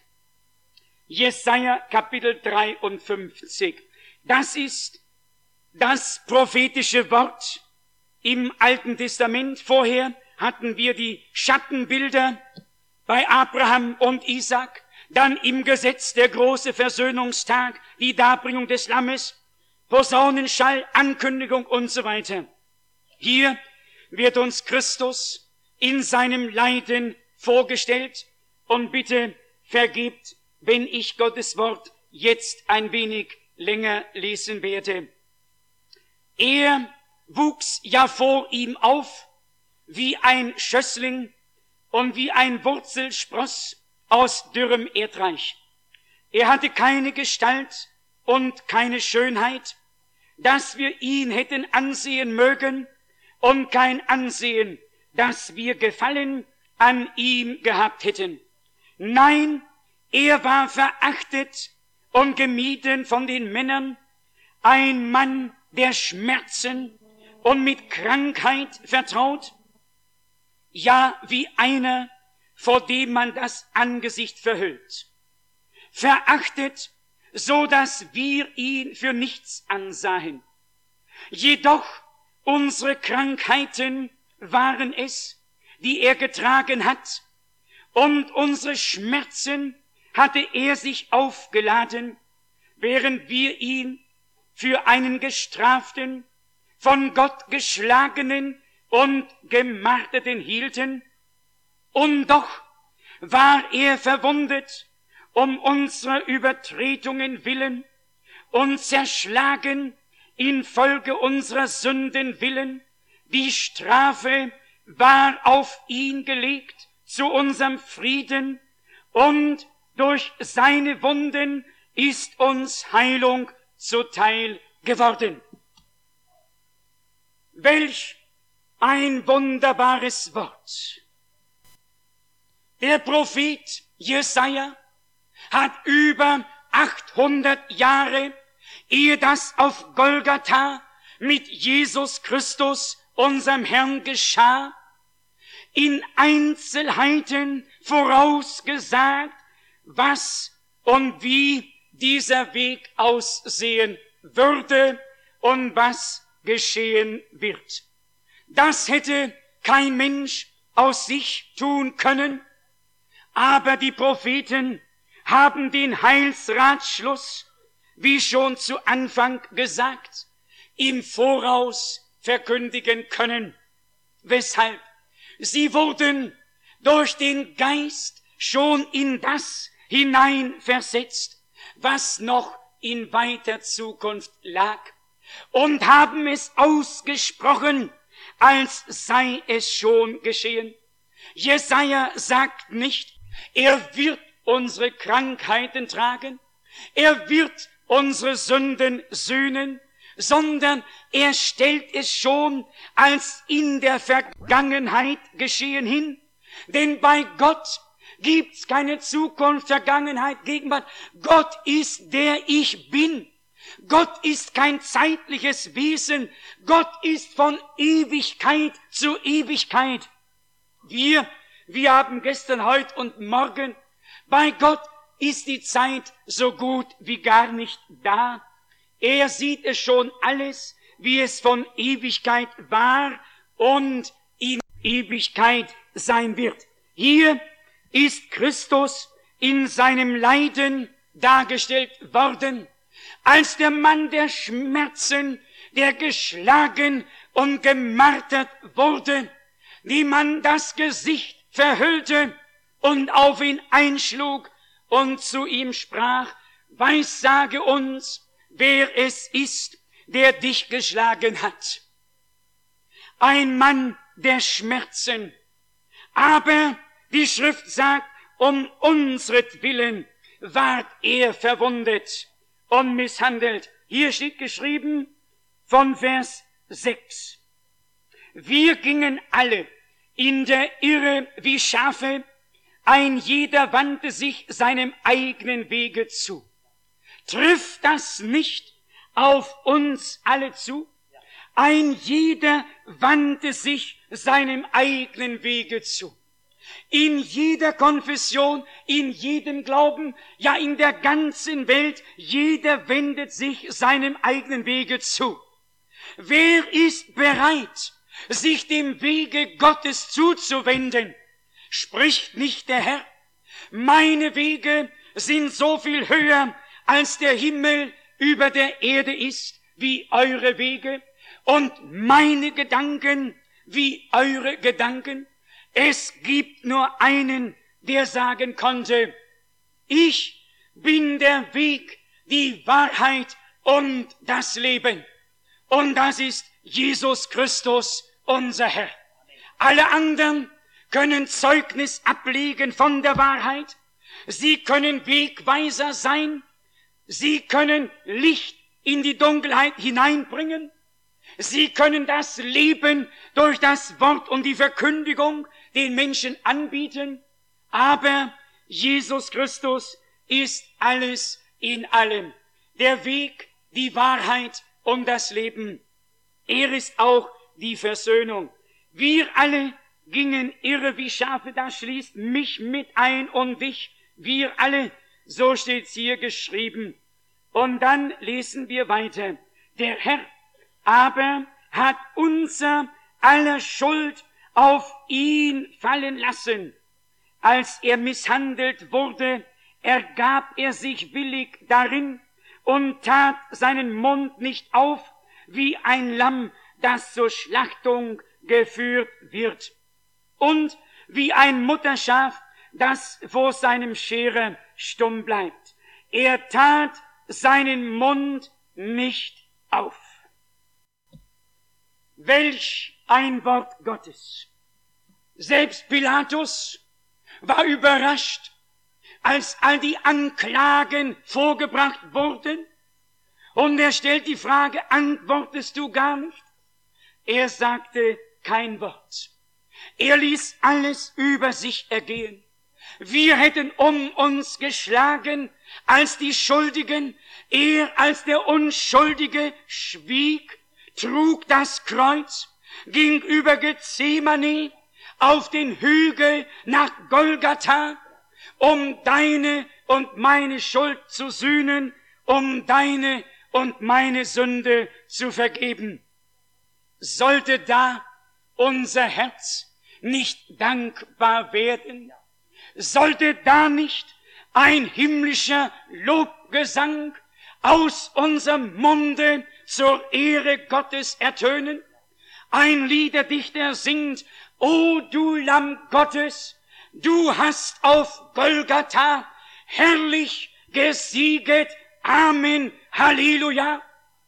Jesaja, Kapitel dreiundfünfzig. Das ist das prophetische Wort im Alten Testament. Vorher hatten wir die Schattenbilder bei Abraham und Isaak, dann im Gesetz der große Versöhnungstag, die Darbringung des Lammes, Posaunenschall, Ankündigung und so weiter. Hier wird uns Christus in seinem Leiden vorgestellt, und bitte vergebt, wenn ich Gottes Wort jetzt ein wenig länger lesen werde. Er wuchs ja vor ihm auf wie ein Schössling und wie ein Wurzelspross aus dürrem Erdreich. Er hatte keine Gestalt und keine Schönheit, dass wir ihn hätten ansehen mögen, und kein Ansehen, dass wir Gefallen an ihm gehabt hätten. Nein, er war verachtet und gemieden von den Männern, ein Mann der Schmerzen und mit Krankheit vertraut, ja wie einer, vor dem man das Angesicht verhüllt. Verachtet, so dass wir ihn für nichts ansahen. Jedoch unsere Krankheiten waren es, die er getragen hat, und unsere Schmerzen hatte er sich aufgeladen, während wir ihn für einen gestraften, von Gott geschlagenen und gemarterten hielten. Und doch war er verwundet um unserer Übertretungen willen und zerschlagen infolge unserer Sünden willen. Die Strafe war auf ihn gelegt zu unserem Frieden, und durch seine Wunden ist uns Heilung zuteil geworden. Welch ein wunderbares Wort! Der Prophet Jesaja hat über achthundert Jahre, ehe das auf Golgatha mit Jesus Christus, unserem Herrn, geschah, in Einzelheiten vorausgesagt, was und wie dieser Weg aussehen würde und was geschehen wird. Das hätte kein Mensch aus sich tun können, aber die Propheten haben den Heilsratschluss, wie schon zu Anfang gesagt, im Voraus verkündigen können. Weshalb? Sie wurden durch den Geist schon in das hineinversetzt, was noch in weiter Zukunft lag, und haben es ausgesprochen, als sei es schon geschehen. Jesaja sagt nicht, er wird unsere Krankheiten tragen, er wird unsere Sünden sühnen, sondern er stellt es schon als in der Vergangenheit geschehen hin. Denn bei Gott gibt's keine Zukunft, Vergangenheit, Gegenwart. Gott ist der Ich Bin. Gott ist kein zeitliches Wesen. Gott ist von Ewigkeit zu Ewigkeit. Wir, wir haben gestern, heute und morgen, bei Gott ist die Zeit so gut wie gar nicht da. Er sieht es schon alles, wie es von Ewigkeit war und in Ewigkeit sein wird. Hier ist Christus in seinem Leiden dargestellt worden, als der Mann der Schmerzen, der geschlagen und gemartert wurde, dem man das Gesicht verhüllte und auf ihn einschlug und zu ihm sprach, weissage uns, wer es ist, der dich geschlagen hat. Ein Mann der Schmerzen. Aber die Schrift sagt, um unsretwillen ward er verwundet und misshandelt. Hier steht geschrieben von Vers sechs. Wir gingen alle in der Irre wie Schafe, ein jeder wandte sich seinem eigenen Wege zu. Trifft das nicht auf uns alle zu? Ein jeder wandte sich seinem eigenen Wege zu. In jeder Konfession, in jedem Glauben, ja in der ganzen Welt, jeder wendet sich seinem eigenen Wege zu. Wer ist bereit, sich dem Wege Gottes zuzuwenden? Spricht nicht der Herr, meine Wege sind so viel höher, als der Himmel über der Erde ist, wie eure Wege, und meine Gedanken wie eure Gedanken. Es gibt nur einen, der sagen konnte, ich bin der Weg, die Wahrheit und das Leben. Und das ist Jesus Christus, unser Herr. Alle anderen können Zeugnis ablegen von der Wahrheit. Sie können Wegweiser sein. Sie können Licht in die Dunkelheit hineinbringen. Sie können das Leben durch das Wort und die Verkündigung den Menschen anbieten. Aber Jesus Christus ist alles in allem. Der Weg, die Wahrheit und das Leben. Er ist auch die Versöhnung. Wir alle gingen irre wie Schafe, da schließt mich mit ein und dich. Wir alle, so steht's hier geschrieben. Und dann lesen wir weiter. Der Herr aber hat unser aller Schuld auf ihn fallen lassen. Als er misshandelt wurde, ergab er sich willig darin und tat seinen Mund nicht auf, wie ein Lamm, das zur Schlachtung geführt wird. Und wie ein Mutterschaf, das vor seinem Scherer stumm bleibt. Er tat seinen Mund nicht auf. Welch ein Wort Gottes! Selbst Pilatus war überrascht, als all die Anklagen vorgebracht wurden. Und er stellt die Frage, antwortest du gar nicht? Er sagte kein Wort. Er ließ alles über sich ergehen. Wir hätten um uns geschlagen als die Schuldigen. Er als der Unschuldige schwieg, trug das Kreuz, ging über Gethsemane auf den Hügel nach Golgatha, um deine und meine Schuld zu sühnen, um deine und meine Sünde zu vergeben. Sollte da unser Herz nicht dankbar werden? Sollte da nicht ein himmlischer Lobgesang aus unserem Munde zur Ehre Gottes ertönen? Ein Liederdichter singt: O du Lamm Gottes, du hast auf Golgatha herrlich gesieget. Amen, Halleluja.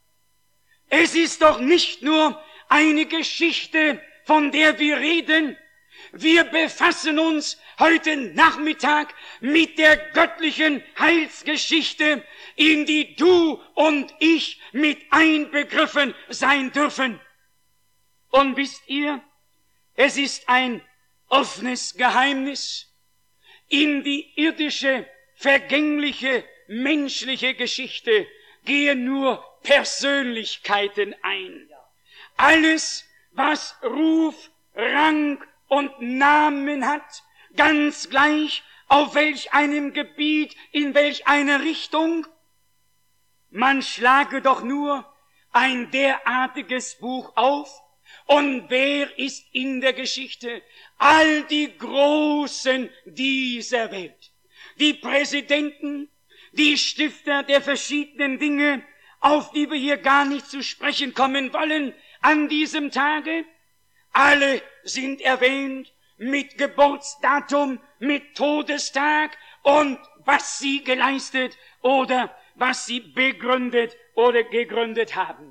Es ist doch nicht nur eine Geschichte, von der wir reden. Wir befassen uns heute Nachmittag mit der göttlichen Heilsgeschichte, in die du und ich mit einbegriffen sein dürfen. Und wisst ihr, es ist ein offenes Geheimnis. In die irdische, vergängliche, menschliche Geschichte gehen nur Persönlichkeiten ein. Alles, was Ruf, Rang und Namen hat, ganz gleich auf welch einem Gebiet, in welch einer Richtung. Man schlage doch nur ein derartiges Buch auf, und wer ist in der Geschichte? All die Großen dieser Welt, die Präsidenten, die Stifter der verschiedenen Dinge, auf die wir hier gar nicht zu sprechen kommen wollen, an diesem Tage, alle sind erwähnt mit Geburtsdatum, mit Todestag und was sie geleistet oder was sie begründet oder gegründet haben.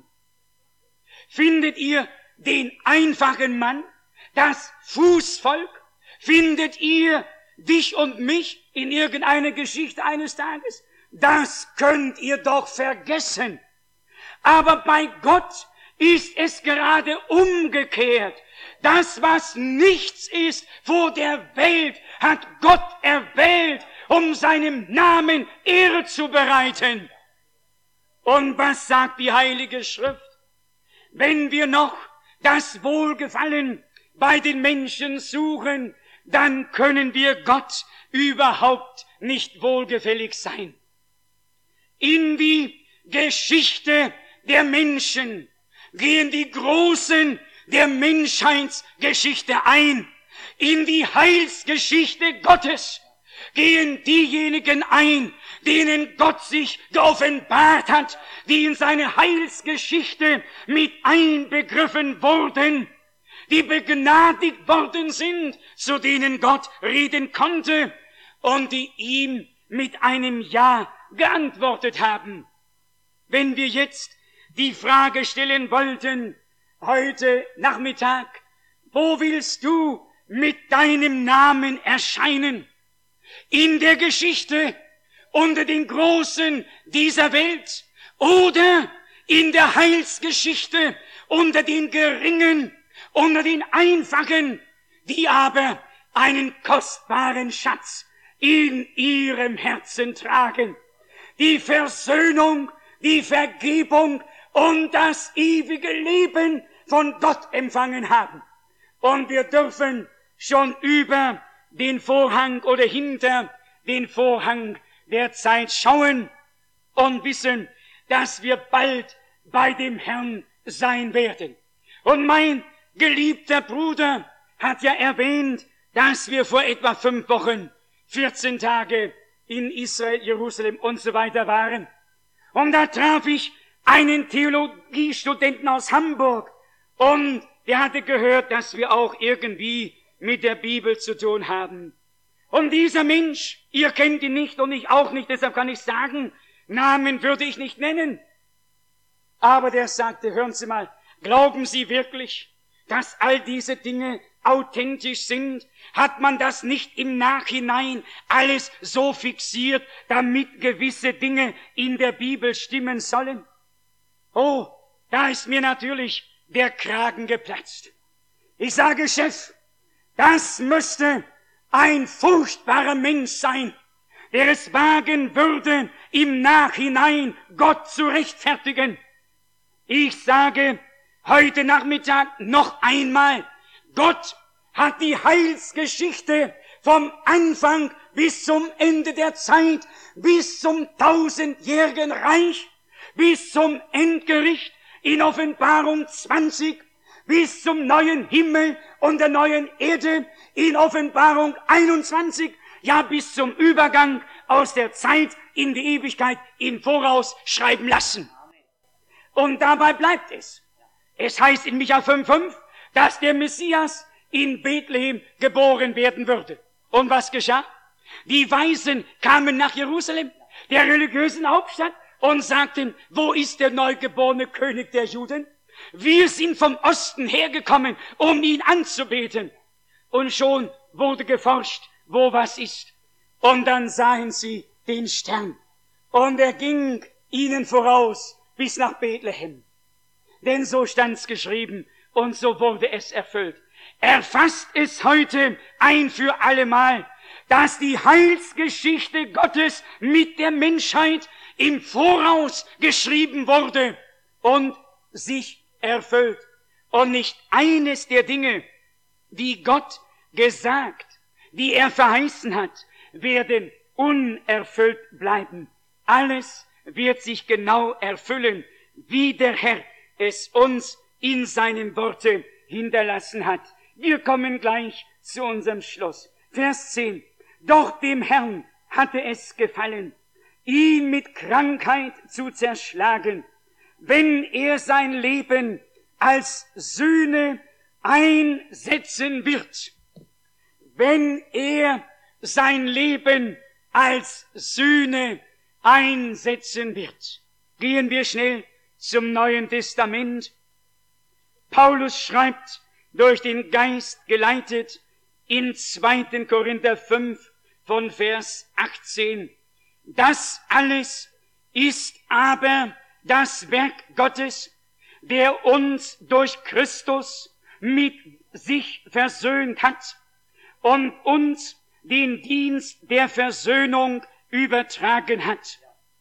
Findet ihr den einfachen Mann, das Fußvolk? Findet ihr dich und mich in irgendeiner Geschichte eines Tages? Das könnt ihr doch vergessen. Aber bei Gott ist es gerade umgekehrt. Das, was nichts ist vor der Welt, hat Gott erwählt, um seinem Namen Ehre zu bereiten. Und was sagt die Heilige Schrift? Wenn wir noch das Wohlgefallen bei den Menschen suchen, dann können wir Gott überhaupt nicht wohlgefällig sein. In die Geschichte der Menschen gehen die Großen der Menschheitsgeschichte ein. In die Heilsgeschichte Gottes gehen diejenigen ein, denen Gott sich geoffenbart hat, die in seine Heilsgeschichte mit einbegriffen wurden, die begnadigt worden sind, zu denen Gott reden konnte und die ihm mit einem Ja geantwortet haben. Wenn wir jetzt die Frage stellen wollten, heute Nachmittag, wo willst du mit deinem Namen erscheinen? In der Geschichte, unter den Großen dieser Welt oder in der Heilsgeschichte, unter den Geringen, unter den Einfachen, die aber einen kostbaren Schatz in ihrem Herzen tragen. Die Versöhnung, die Vergebung und das ewige Leben von Gott empfangen haben. Und wir dürfen schon über den Vorhang oder hinter den Vorhang der Zeit schauen und wissen, dass wir bald bei dem Herrn sein werden. Und mein geliebter Bruder hat ja erwähnt, dass wir vor etwa fünf Wochen, vierzehn Tage in Israel, Jerusalem und so weiter waren. Und da traf ich einen Theologiestudenten aus Hamburg und der hatte gehört, dass wir auch irgendwie mit der Bibel zu tun haben. Und dieser Mensch, ihr kennt ihn nicht und ich auch nicht, deshalb kann ich sagen, Namen würde ich nicht nennen. Aber der sagte, hören Sie mal, glauben Sie wirklich, dass all diese Dinge authentisch sind? Hat man das nicht im Nachhinein alles so fixiert, damit gewisse Dinge in der Bibel stimmen sollen? Oh, da ist mir natürlich der Kragen geplatzt. Ich sage, Chef, das müsste ein furchtbarer Mensch sein, der es wagen würde, im Nachhinein Gott zu rechtfertigen. Ich sage heute Nachmittag noch einmal, Gott hat die Heilsgeschichte vom Anfang bis zum Ende der Zeit, bis zum tausendjährigen Reich, bis zum Endgericht in Offenbarung zwanzig, bis zum neuen Himmel und der neuen Erde in Offenbarung einundzwanzig, ja bis zum Übergang aus der Zeit in die Ewigkeit im Voraus schreiben lassen. Und dabei bleibt es. Es heißt in Micha fünf fünf, dass der Messias in Bethlehem geboren werden würde. Und was geschah? Die Weisen kamen nach Jerusalem, der religiösen Hauptstadt, und sagten, wo ist der neugeborene König der Juden? Wir sind vom Osten hergekommen, um ihn anzubeten. Und schon wurde geforscht, wo was ist. Und dann sahen sie den Stern. Und er ging ihnen voraus bis nach Bethlehem. Denn so stand's geschrieben und so wurde es erfüllt. Erfasst es heute ein für allemal, dass die Heilsgeschichte Gottes mit der Menschheit im Voraus geschrieben wurde und sich erfüllt. Und nicht eines der Dinge, die Gott gesagt, die er verheißen hat, werden unerfüllt bleiben. Alles wird sich genau erfüllen, wie der Herr es uns in seinem Worte hinterlassen hat. Wir kommen gleich zu unserem Schluss. Vers zehn. Doch dem Herrn hatte es gefallen, ihn mit Krankheit zu zerschlagen, wenn er sein Leben als Sühne einsetzen wird. Wenn er sein Leben als Sühne einsetzen wird. Gehen wir schnell zum Neuen Testament. Paulus schreibt, durch den Geist geleitet, in zweiten Korinther fünf von Vers achtzehn. Das alles ist aber das Werk Gottes, der uns durch Christus mit sich versöhnt hat und uns den Dienst der Versöhnung übertragen hat.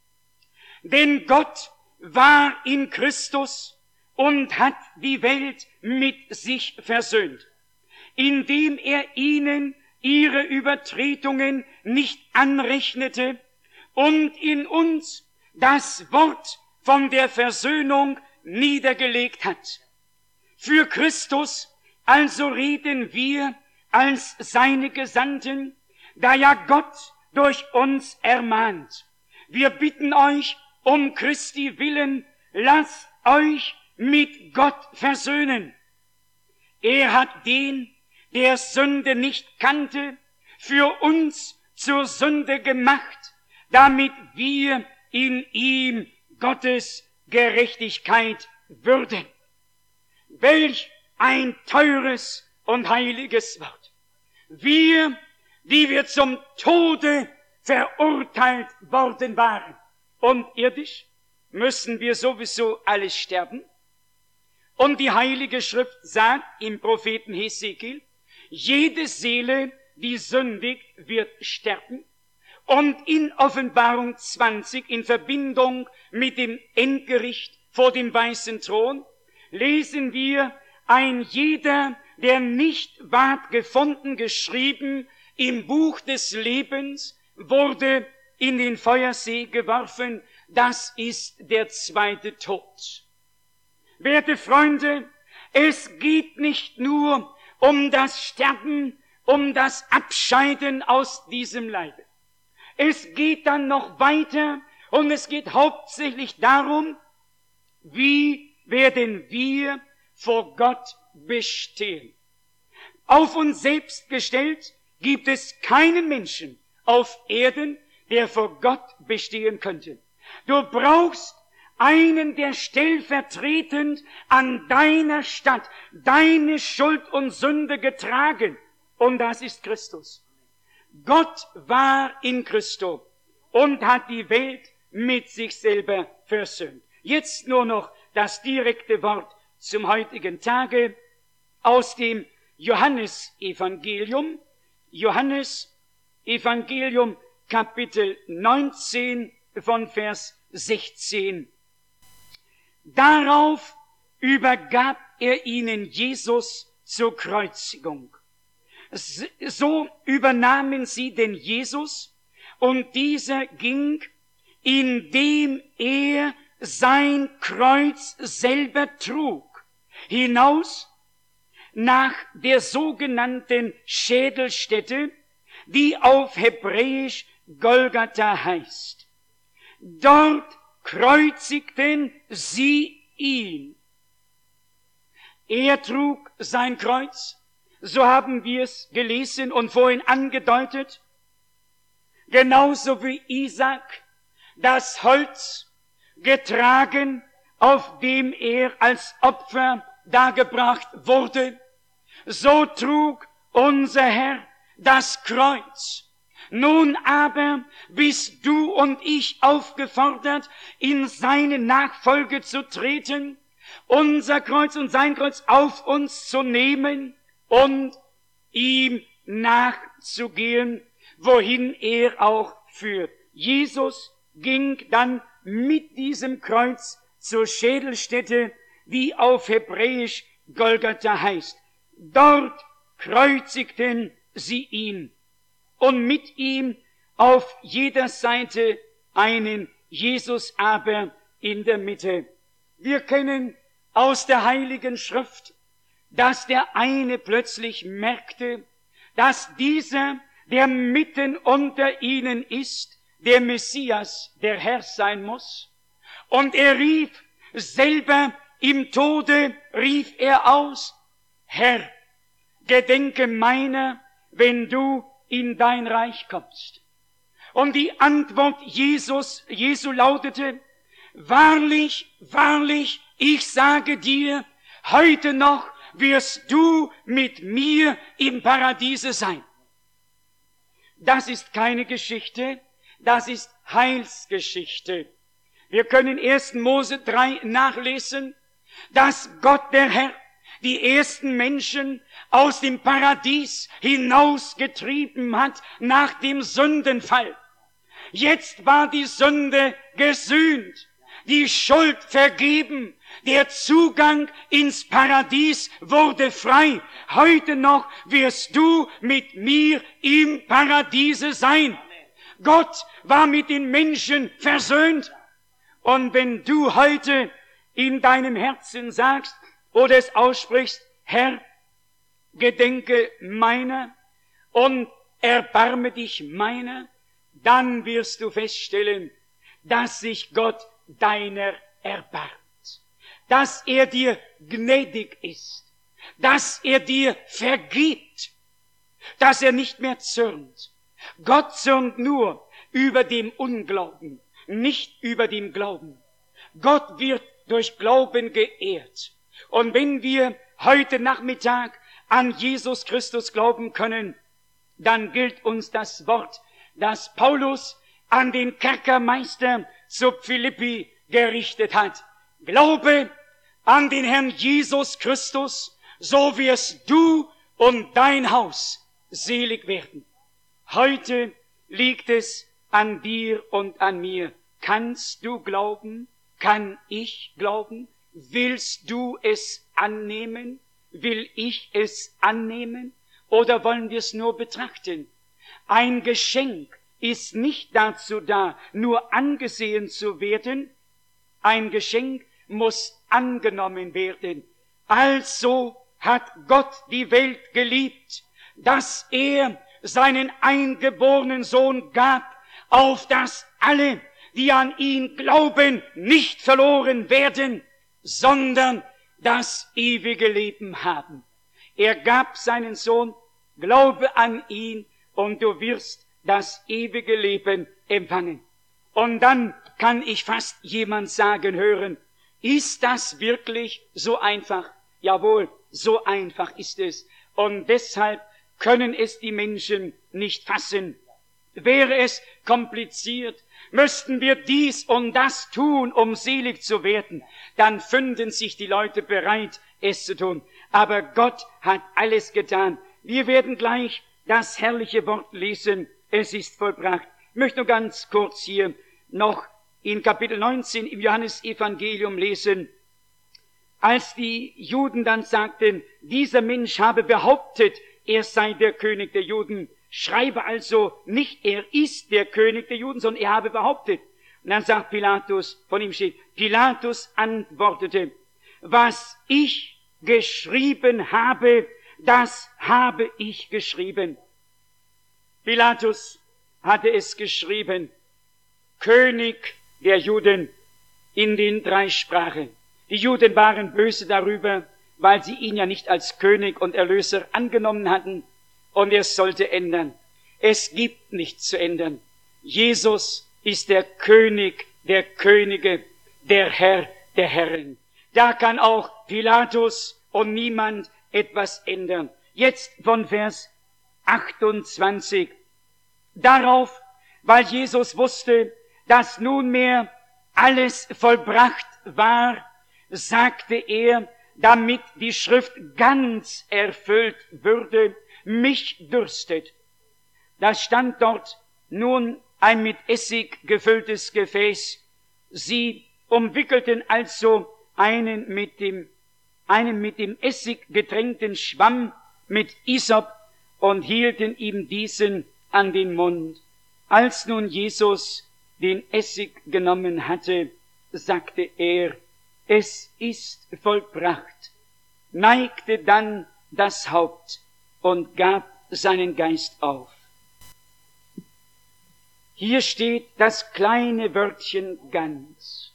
Denn Gott war in Christus und hat die Welt mit sich versöhnt, indem er ihnen ihre Übertretungen nicht anrechnete und in uns das Wort von der Versöhnung niedergelegt hat. Für Christus also reden wir als seine Gesandten, da ja Gott durch uns ermahnt. Wir bitten euch um Christi willen, lasst euch mit Gott versöhnen. Er hat den, der Sünde nicht kannte, für uns zur Sünde gemacht, damit wir in ihm Gottes Gerechtigkeit würden. Welch ein teures und heiliges Wort. Wir, die wir zum Tode verurteilt worden waren. Und irdisch müssen wir sowieso alles sterben. Und die Heilige Schrift sagt im Propheten Hesekiel, jede Seele, die sündigt, wird sterben. Und in Offenbarung zwanzig, in Verbindung mit dem Endgericht vor dem weißen Thron, lesen wir, ein jeder, der nicht ward gefunden, geschrieben im Buch des Lebens, wurde in den Feuersee geworfen. Das ist der zweite Tod. Werte Freunde, es geht nicht nur um das Sterben, um das Abscheiden aus diesem Leibe. Es geht dann noch weiter und es geht hauptsächlich darum, wie werden wir vor Gott bestehen. Auf uns selbst gestellt gibt es keinen Menschen auf Erden, der vor Gott bestehen könnte. Du brauchst einen, der stellvertretend an deiner Stadt deine Schuld und Sünde getragen. Und das ist Christus. Gott war in Christo und hat die Welt mit sich selber versöhnt. Jetzt nur noch das direkte Wort zum heutigen Tage aus dem Johannesevangelium. Johannesevangelium Kapitel neunzehn von Vers sechzehn. Darauf übergab er ihnen Jesus zur Kreuzigung. So übernahmen sie den Jesus, und dieser ging, indem er sein Kreuz selber trug, hinaus nach der sogenannten Schädelstätte, die auf Hebräisch Golgatha heißt. Dort kreuzigten sie ihn. Er trug sein Kreuz, so haben wir es gelesen und vorhin angedeutet, genauso wie Isaak das Holz getragen, auf dem er als Opfer dargebracht wurde, so trug unser Herr das Kreuz. Nun aber bist du und ich aufgefordert, in seine Nachfolge zu treten, unser Kreuz und sein Kreuz auf uns zu nehmen und ihm nachzugehen, wohin er auch führt. Jesus ging dann mit diesem Kreuz zur Schädelstätte, die auf Hebräisch Golgatha heißt. Dort kreuzigten sie ihn und mit ihm auf jeder Seite einen Jesus aber in der Mitte. Wir kennen aus der Heiligen Schrift, dass der eine plötzlich merkte, dass dieser, der mitten unter ihnen ist, der Messias, der Herr sein muss. Und er rief selber im Tode, rief er aus, Herr, gedenke meiner, wenn du in dein Reich kommst. Und die Antwort Jesus, Jesu lautete, wahrlich, wahrlich, ich sage dir, heute noch wirst du mit mir im Paradiese sein. Das ist keine Geschichte, das ist Heilsgeschichte. Wir können ersten Mose drei nachlesen, dass Gott der Herr die ersten Menschen aus dem Paradies hinausgetrieben hat nach dem Sündenfall. Jetzt war die Sünde gesühnt, die Schuld vergeben, der Zugang ins Paradies wurde frei. Heute noch wirst du mit mir im Paradiese sein. Gott war mit den Menschen versöhnt. Und wenn du heute in deinem Herzen sagst oder es aussprichst, Herr, gedenke meiner und erbarme dich meiner, dann wirst du feststellen, dass sich Gott deiner erbarmt, dass er dir gnädig ist, dass er dir vergibt, dass er nicht mehr zürnt. Gott zürnt nur über dem Unglauben, nicht über dem Glauben. Gott wird durch Glauben geehrt. Und wenn wir heute Nachmittag an Jesus Christus glauben können, dann gilt uns das Wort, das Paulus an den Kerkermeister zu Philippi gerichtet hat. Glaube an den Herrn Jesus Christus, so wirst du und dein Haus selig werden. Heute liegt es an dir und an mir. Kannst du glauben? Kann ich glauben? Willst du es annehmen? Will ich es annehmen? Oder wollen wir es nur betrachten? Ein Geschenk ist nicht dazu da, nur angesehen zu werden. Ein Geschenk muss angenommen werden. Also hat Gott die Welt geliebt, dass er seinen eingeborenen Sohn gab, auf dass alle, die an ihn glauben, nicht verloren werden, sondern das ewige Leben haben. Er gab seinen Sohn, glaube an ihn und du wirst das ewige Leben empfangen. Und dann kann ich fast jemand sagen hören, ist das wirklich so einfach? Jawohl, so einfach ist es. Und deshalb können es die Menschen nicht fassen. Wäre es kompliziert, müssten wir dies und das tun, um selig zu werden, dann fünden sich die Leute bereit, es zu tun. Aber Gott hat alles getan. Wir werden gleich das herrliche Wort lesen. Es ist vollbracht. Ich möchte nur ganz kurz hier noch in Kapitel neunzehn im Johannesevangelium lesen. Als die Juden dann sagten, dieser Mensch habe behauptet, er sei der König der Juden. Schreibe also nicht, er ist der König der Juden, sondern er habe behauptet. Und dann sagt Pilatus, von ihm steht, Pilatus antwortete, was ich geschrieben habe, das habe ich geschrieben. Pilatus hatte es geschrieben, König der Juden in den drei Sprachen. Die Juden waren böse darüber, weil sie ihn ja nicht als König und Erlöser angenommen hatten, und er sollte ändern. Es gibt nichts zu ändern. Jesus ist der König der Könige, der Herr der Herren. Da kann auch Pilatus und niemand etwas ändern. Jetzt von Vers achtundzwanzig. Darauf, weil Jesus wusste, dass nunmehr alles vollbracht war, sagte er, damit die Schrift ganz erfüllt würde, mich dürstet. Da stand dort nun ein mit Essig gefülltes Gefäß. Sie umwickelten also einen mit dem, einen mit dem Essig getränkten Schwamm mit Isop und hielten ihm diesen an den Mund. Als nun Jesus den Essig genommen hatte, sagte er, es ist vollbracht, neigte dann das Haupt und gab seinen Geist auf. Hier steht das kleine Wörtchen ganz,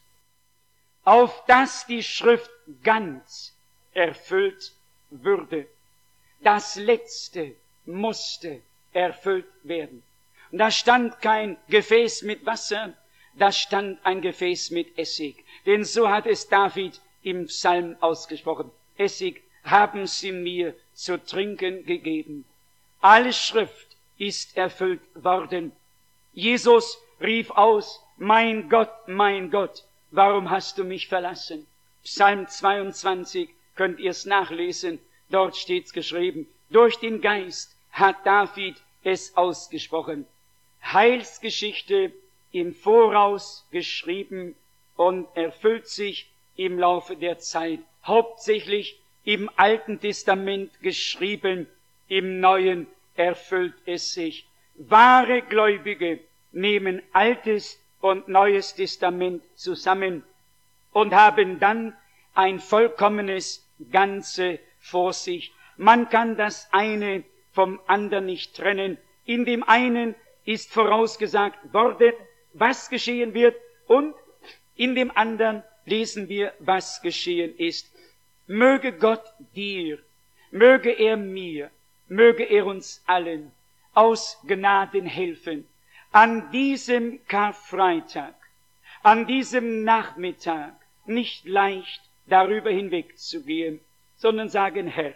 auf das die Schrift ganz erfüllt würde. Das Letzte musste erfüllt werden. Und da stand kein Gefäß mit Wasser, da stand ein Gefäß mit Essig. Denn so hat es David im Psalm ausgesprochen. Essig haben sie mir zu trinken gegeben. Alle Schrift ist erfüllt worden. Jesus rief aus, mein Gott, mein Gott, warum hast du mich verlassen? Psalm zweiundzwanzig, könnt ihr es nachlesen, dort steht's geschrieben. Durch den Geist hat David es ausgesprochen. Heilsgeschichte im Voraus geschrieben und erfüllt sich im Laufe der Zeit. Hauptsächlich im Alten Testament geschrieben, im Neuen erfüllt es sich. Wahre Gläubige nehmen Altes und Neues Testament zusammen und haben dann ein vollkommenes Ganze vor sich. Man kann das eine vom anderen nicht trennen. In dem einen ist vorausgesagt worden, was geschehen wird, und in dem anderen lesen wir, was geschehen ist. Möge Gott dir, möge er mir, möge er uns allen aus Gnaden helfen, an diesem Karfreitag, an diesem Nachmittag nicht leicht darüber hinwegzugehen, sondern sagen, Herr,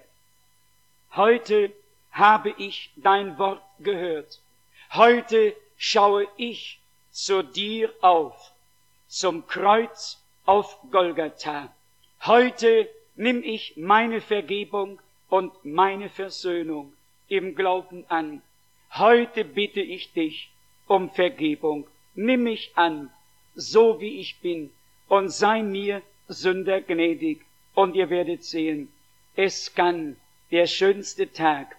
heute habe ich dein Wort gehört. Heute schaue ich zu dir auf, zum Kreuz auf Golgatha. Heute nimm ich meine Vergebung und meine Versöhnung im Glauben an. Heute bitte ich dich um Vergebung. Nimm mich an, so wie ich bin, und sei mir Sünder gnädig. Und ihr werdet sehen, es kann der schönste Tag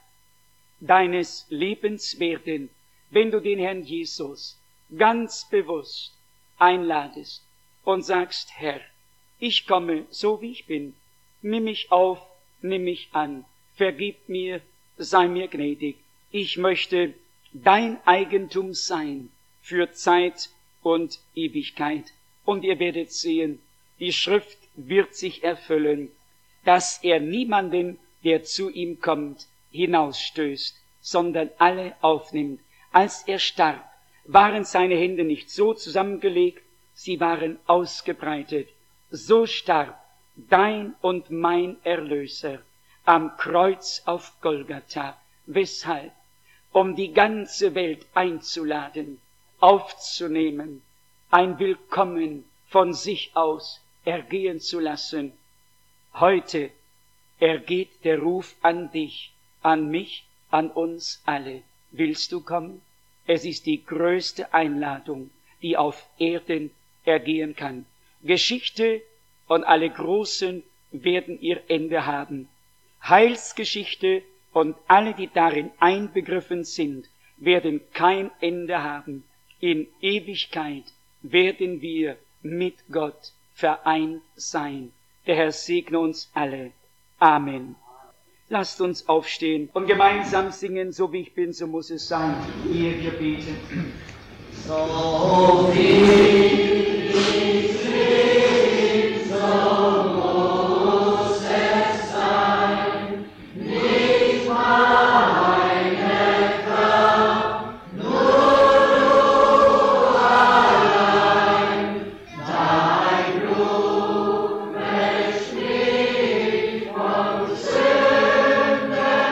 deines Lebens werden, wenn du den Herrn Jesus ganz bewusst einladest und sagst, Herr, ich komme so wie ich bin, nimm mich auf, nimm mich an, vergib mir, sei mir gnädig. Ich möchte dein Eigentum sein für Zeit und Ewigkeit. Und ihr werdet sehen, die Schrift wird sich erfüllen, dass er niemanden, der zu ihm kommt, hinausstößt, sondern alle aufnimmt. Als er starb, waren seine Hände nicht so zusammengelegt, sie waren ausgebreitet. So starb dein und mein Erlöser am Kreuz auf Golgatha. Weshalb? Um die ganze Welt einzuladen, aufzunehmen, ein Willkommen von sich aus ergehen zu lassen. Heute ergeht der Ruf an dich, an mich, an uns alle. Willst du kommen? Es ist die größte Einladung, die auf Erden ergehen kann. Geschichte und alle Großen werden ihr Ende haben. Heilsgeschichte und alle, die darin einbegriffen sind, werden kein Ende haben. In Ewigkeit werden wir mit Gott vereint sein. Der Herr segne uns alle. Amen. Lasst uns aufstehen und gemeinsam singen, so wie ich bin, so muss es sein. Ihr wir beten. So wie ich bin, so muss es sein. Nicht meine Kraft, nur du allein. Dein Blut wäscht mich von Sünden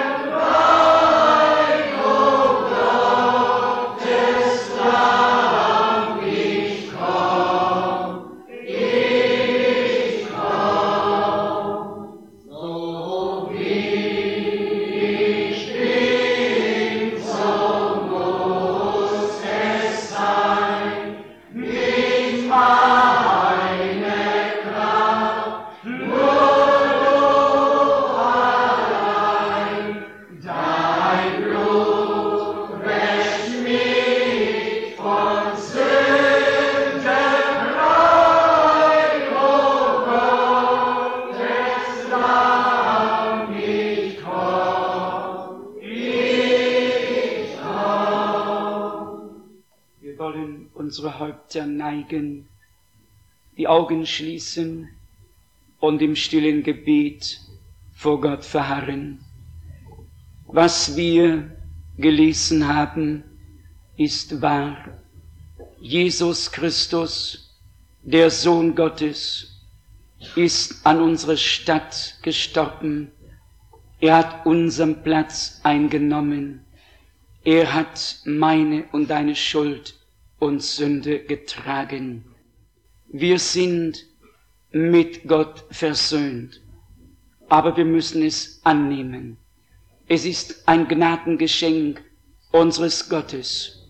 rein, o Gottes Lamm, ich komm, ich komm. So wie ich bin, so muss es sein. Nicht meine Kraft, nur du allein. Dein Blut wäscht mich von Sünden rein, o Gottes Lamm, ich komm, ich komm. Wir wollen unsere Häupter neigen, die Augen schließen und im stillen Gebet vor Gott verharren. Was wir gelesen haben, ist wahr. Jesus Christus, der Sohn Gottes, ist an unsere Stadt gestorben. Er hat unseren Platz eingenommen. Er hat meine und deine Schuld und Sünde getragen. Wir sind mit Gott versöhnt, aber wir müssen es annehmen. Es ist ein Gnadengeschenk unseres Gottes.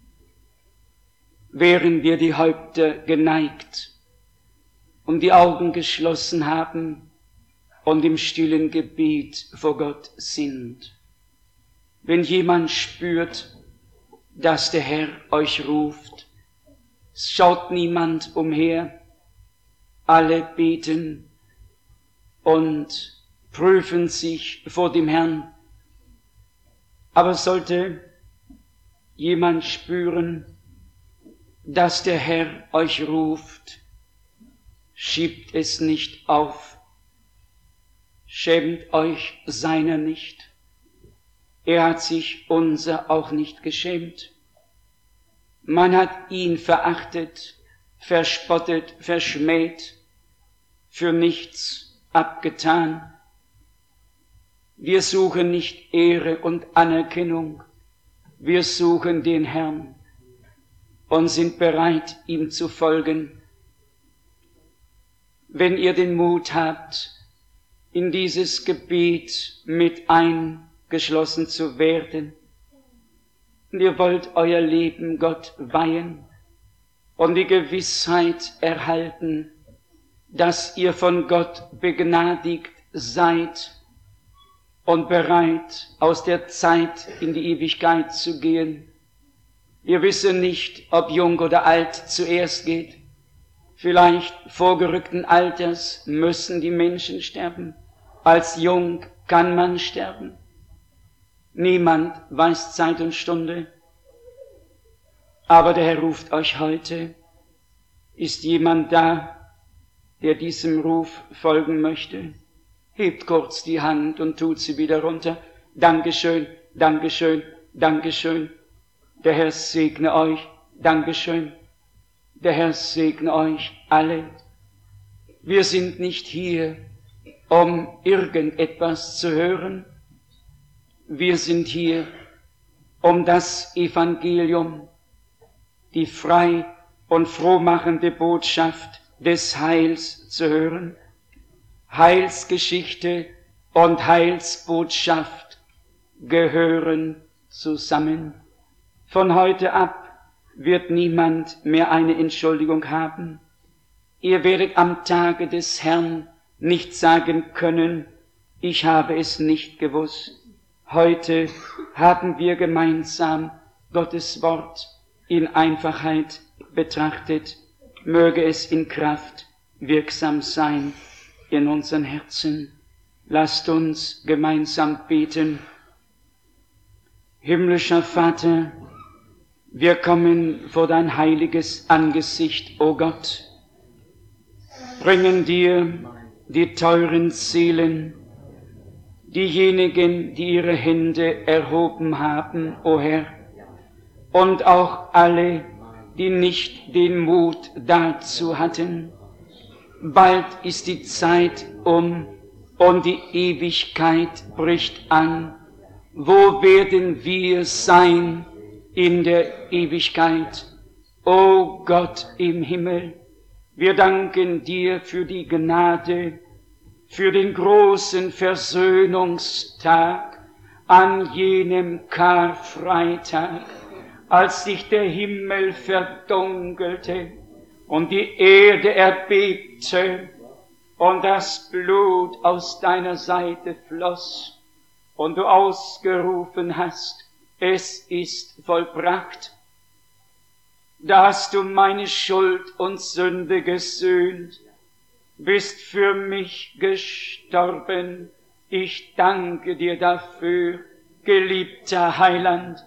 Während wir die Häupter geneigt und die Augen geschlossen haben und im stillen Gebet vor Gott sind. Wenn jemand spürt, dass der Herr euch ruft, schaut niemand umher, alle beten und prüfen sich vor dem Herrn. Aber sollte jemand spüren, dass der Herr euch ruft, schiebt es nicht auf, schämt euch seiner nicht. Er hat sich unser auch nicht geschämt. Man hat ihn verachtet, verspottet, verschmäht, für nichts abgetan. Wir suchen nicht Ehre und Anerkennung, wir suchen den Herrn und sind bereit, ihm zu folgen. Wenn ihr den Mut habt, in dieses Gebet mit eingeschlossen zu werden, und ihr wollt euer Leben Gott weihen und die Gewissheit erhalten, dass ihr von Gott begnadigt seid und bereit, aus der Zeit in die Ewigkeit zu gehen. Wir wissen nicht, ob jung oder alt zuerst geht. Vielleicht vorgerückten Alters müssen die Menschen sterben. Als jung kann man sterben. Niemand weiß Zeit und Stunde. Aber der Herr ruft euch heute. Ist jemand da, der diesem Ruf folgen möchte? Hebt kurz die Hand und tut sie wieder runter. Dankeschön, Dankeschön, Dankeschön. Der Herr segne euch. Dankeschön. Der Herr segne euch alle. Wir sind nicht hier, um irgendetwas zu hören. Wir sind hier, um das Evangelium, die frei und frohmachende Botschaft des Heils zu hören. Heilsgeschichte und Heilsbotschaft gehören zusammen. Von heute ab wird niemand mehr eine Entschuldigung haben. Ihr werdet am Tage des Herrn nicht sagen können, ich habe es nicht gewusst. Heute haben wir gemeinsam Gottes Wort in Einfachheit betrachtet. Möge es in Kraft wirksam sein in unseren Herzen. Lasst uns gemeinsam beten. Himmlischer Vater, wir kommen vor dein heiliges Angesicht, o Gott, bringen dir die teuren Seelen, diejenigen, die ihre Hände erhoben haben, o Herr, und auch alle, die nicht den Mut dazu hatten. Bald ist die Zeit um und die Ewigkeit bricht an. Wo werden wir sein in der Ewigkeit? O Gott im Himmel, wir danken dir für die Gnade, für den großen Versöhnungstag an jenem Karfreitag, als sich der Himmel verdunkelte und die Erde erbebte und das Blut aus deiner Seite floss und du ausgerufen hast, es ist vollbracht. Da hast du meine Schuld und Sünde gesühnt, bist für mich gestorben. Ich danke dir dafür, geliebter Heiland.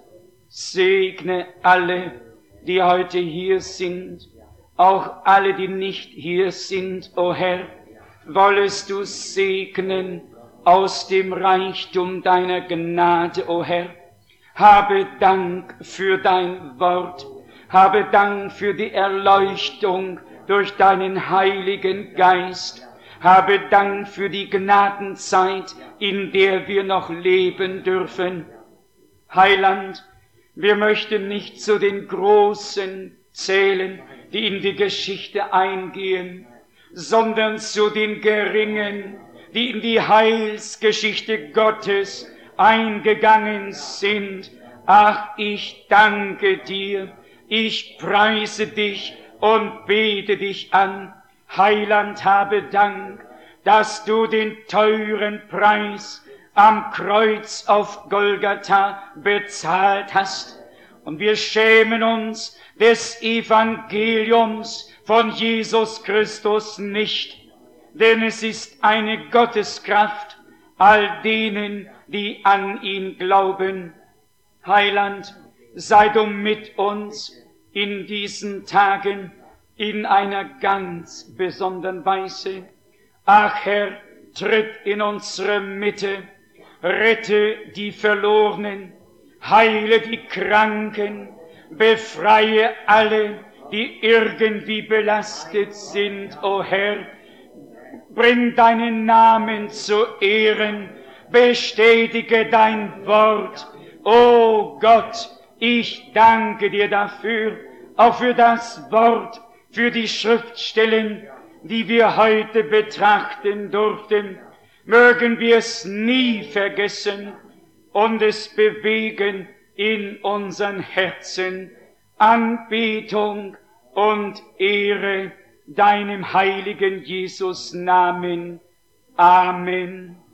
Segne alle, die heute hier sind, auch alle, die nicht hier sind, o Herr. Wollest du segnen aus dem Reichtum deiner Gnade, o Herr. Habe Dank für dein Wort. Habe Dank für die Erleuchtung durch deinen Heiligen Geist. Habe Dank für die Gnadenzeit, in der wir noch leben dürfen. Heiland, wir möchten nicht zu den Großen zählen, die in die Geschichte eingehen, sondern zu den Geringen, die in die Heilsgeschichte Gottes eingegangen sind. Ach, ich danke dir, ich preise dich und bete dich an. Heiland, habe Dank, dass du den teuren Preis am Kreuz auf Golgatha bezahlt hast. Und wir schämen uns des Evangeliums von Jesus Christus nicht, denn es ist eine Gotteskraft all denen, die an ihn glauben. Heiland, sei du mit uns in diesen Tagen in einer ganz besonderen Weise. Ach Herr, tritt in unsere Mitte, rette die Verlorenen, heile die Kranken, befreie alle, die irgendwie belastet sind, o Herr. Bring deinen Namen zu Ehren, bestätige dein Wort. O Gott, ich danke dir dafür, auch für das Wort, für die Schriftstellen, die wir heute betrachten durften. Mögen wir es nie vergessen und es bewegen in unseren Herzen. Anbetung und Ehre deinem heiligen Jesus Namen. Amen.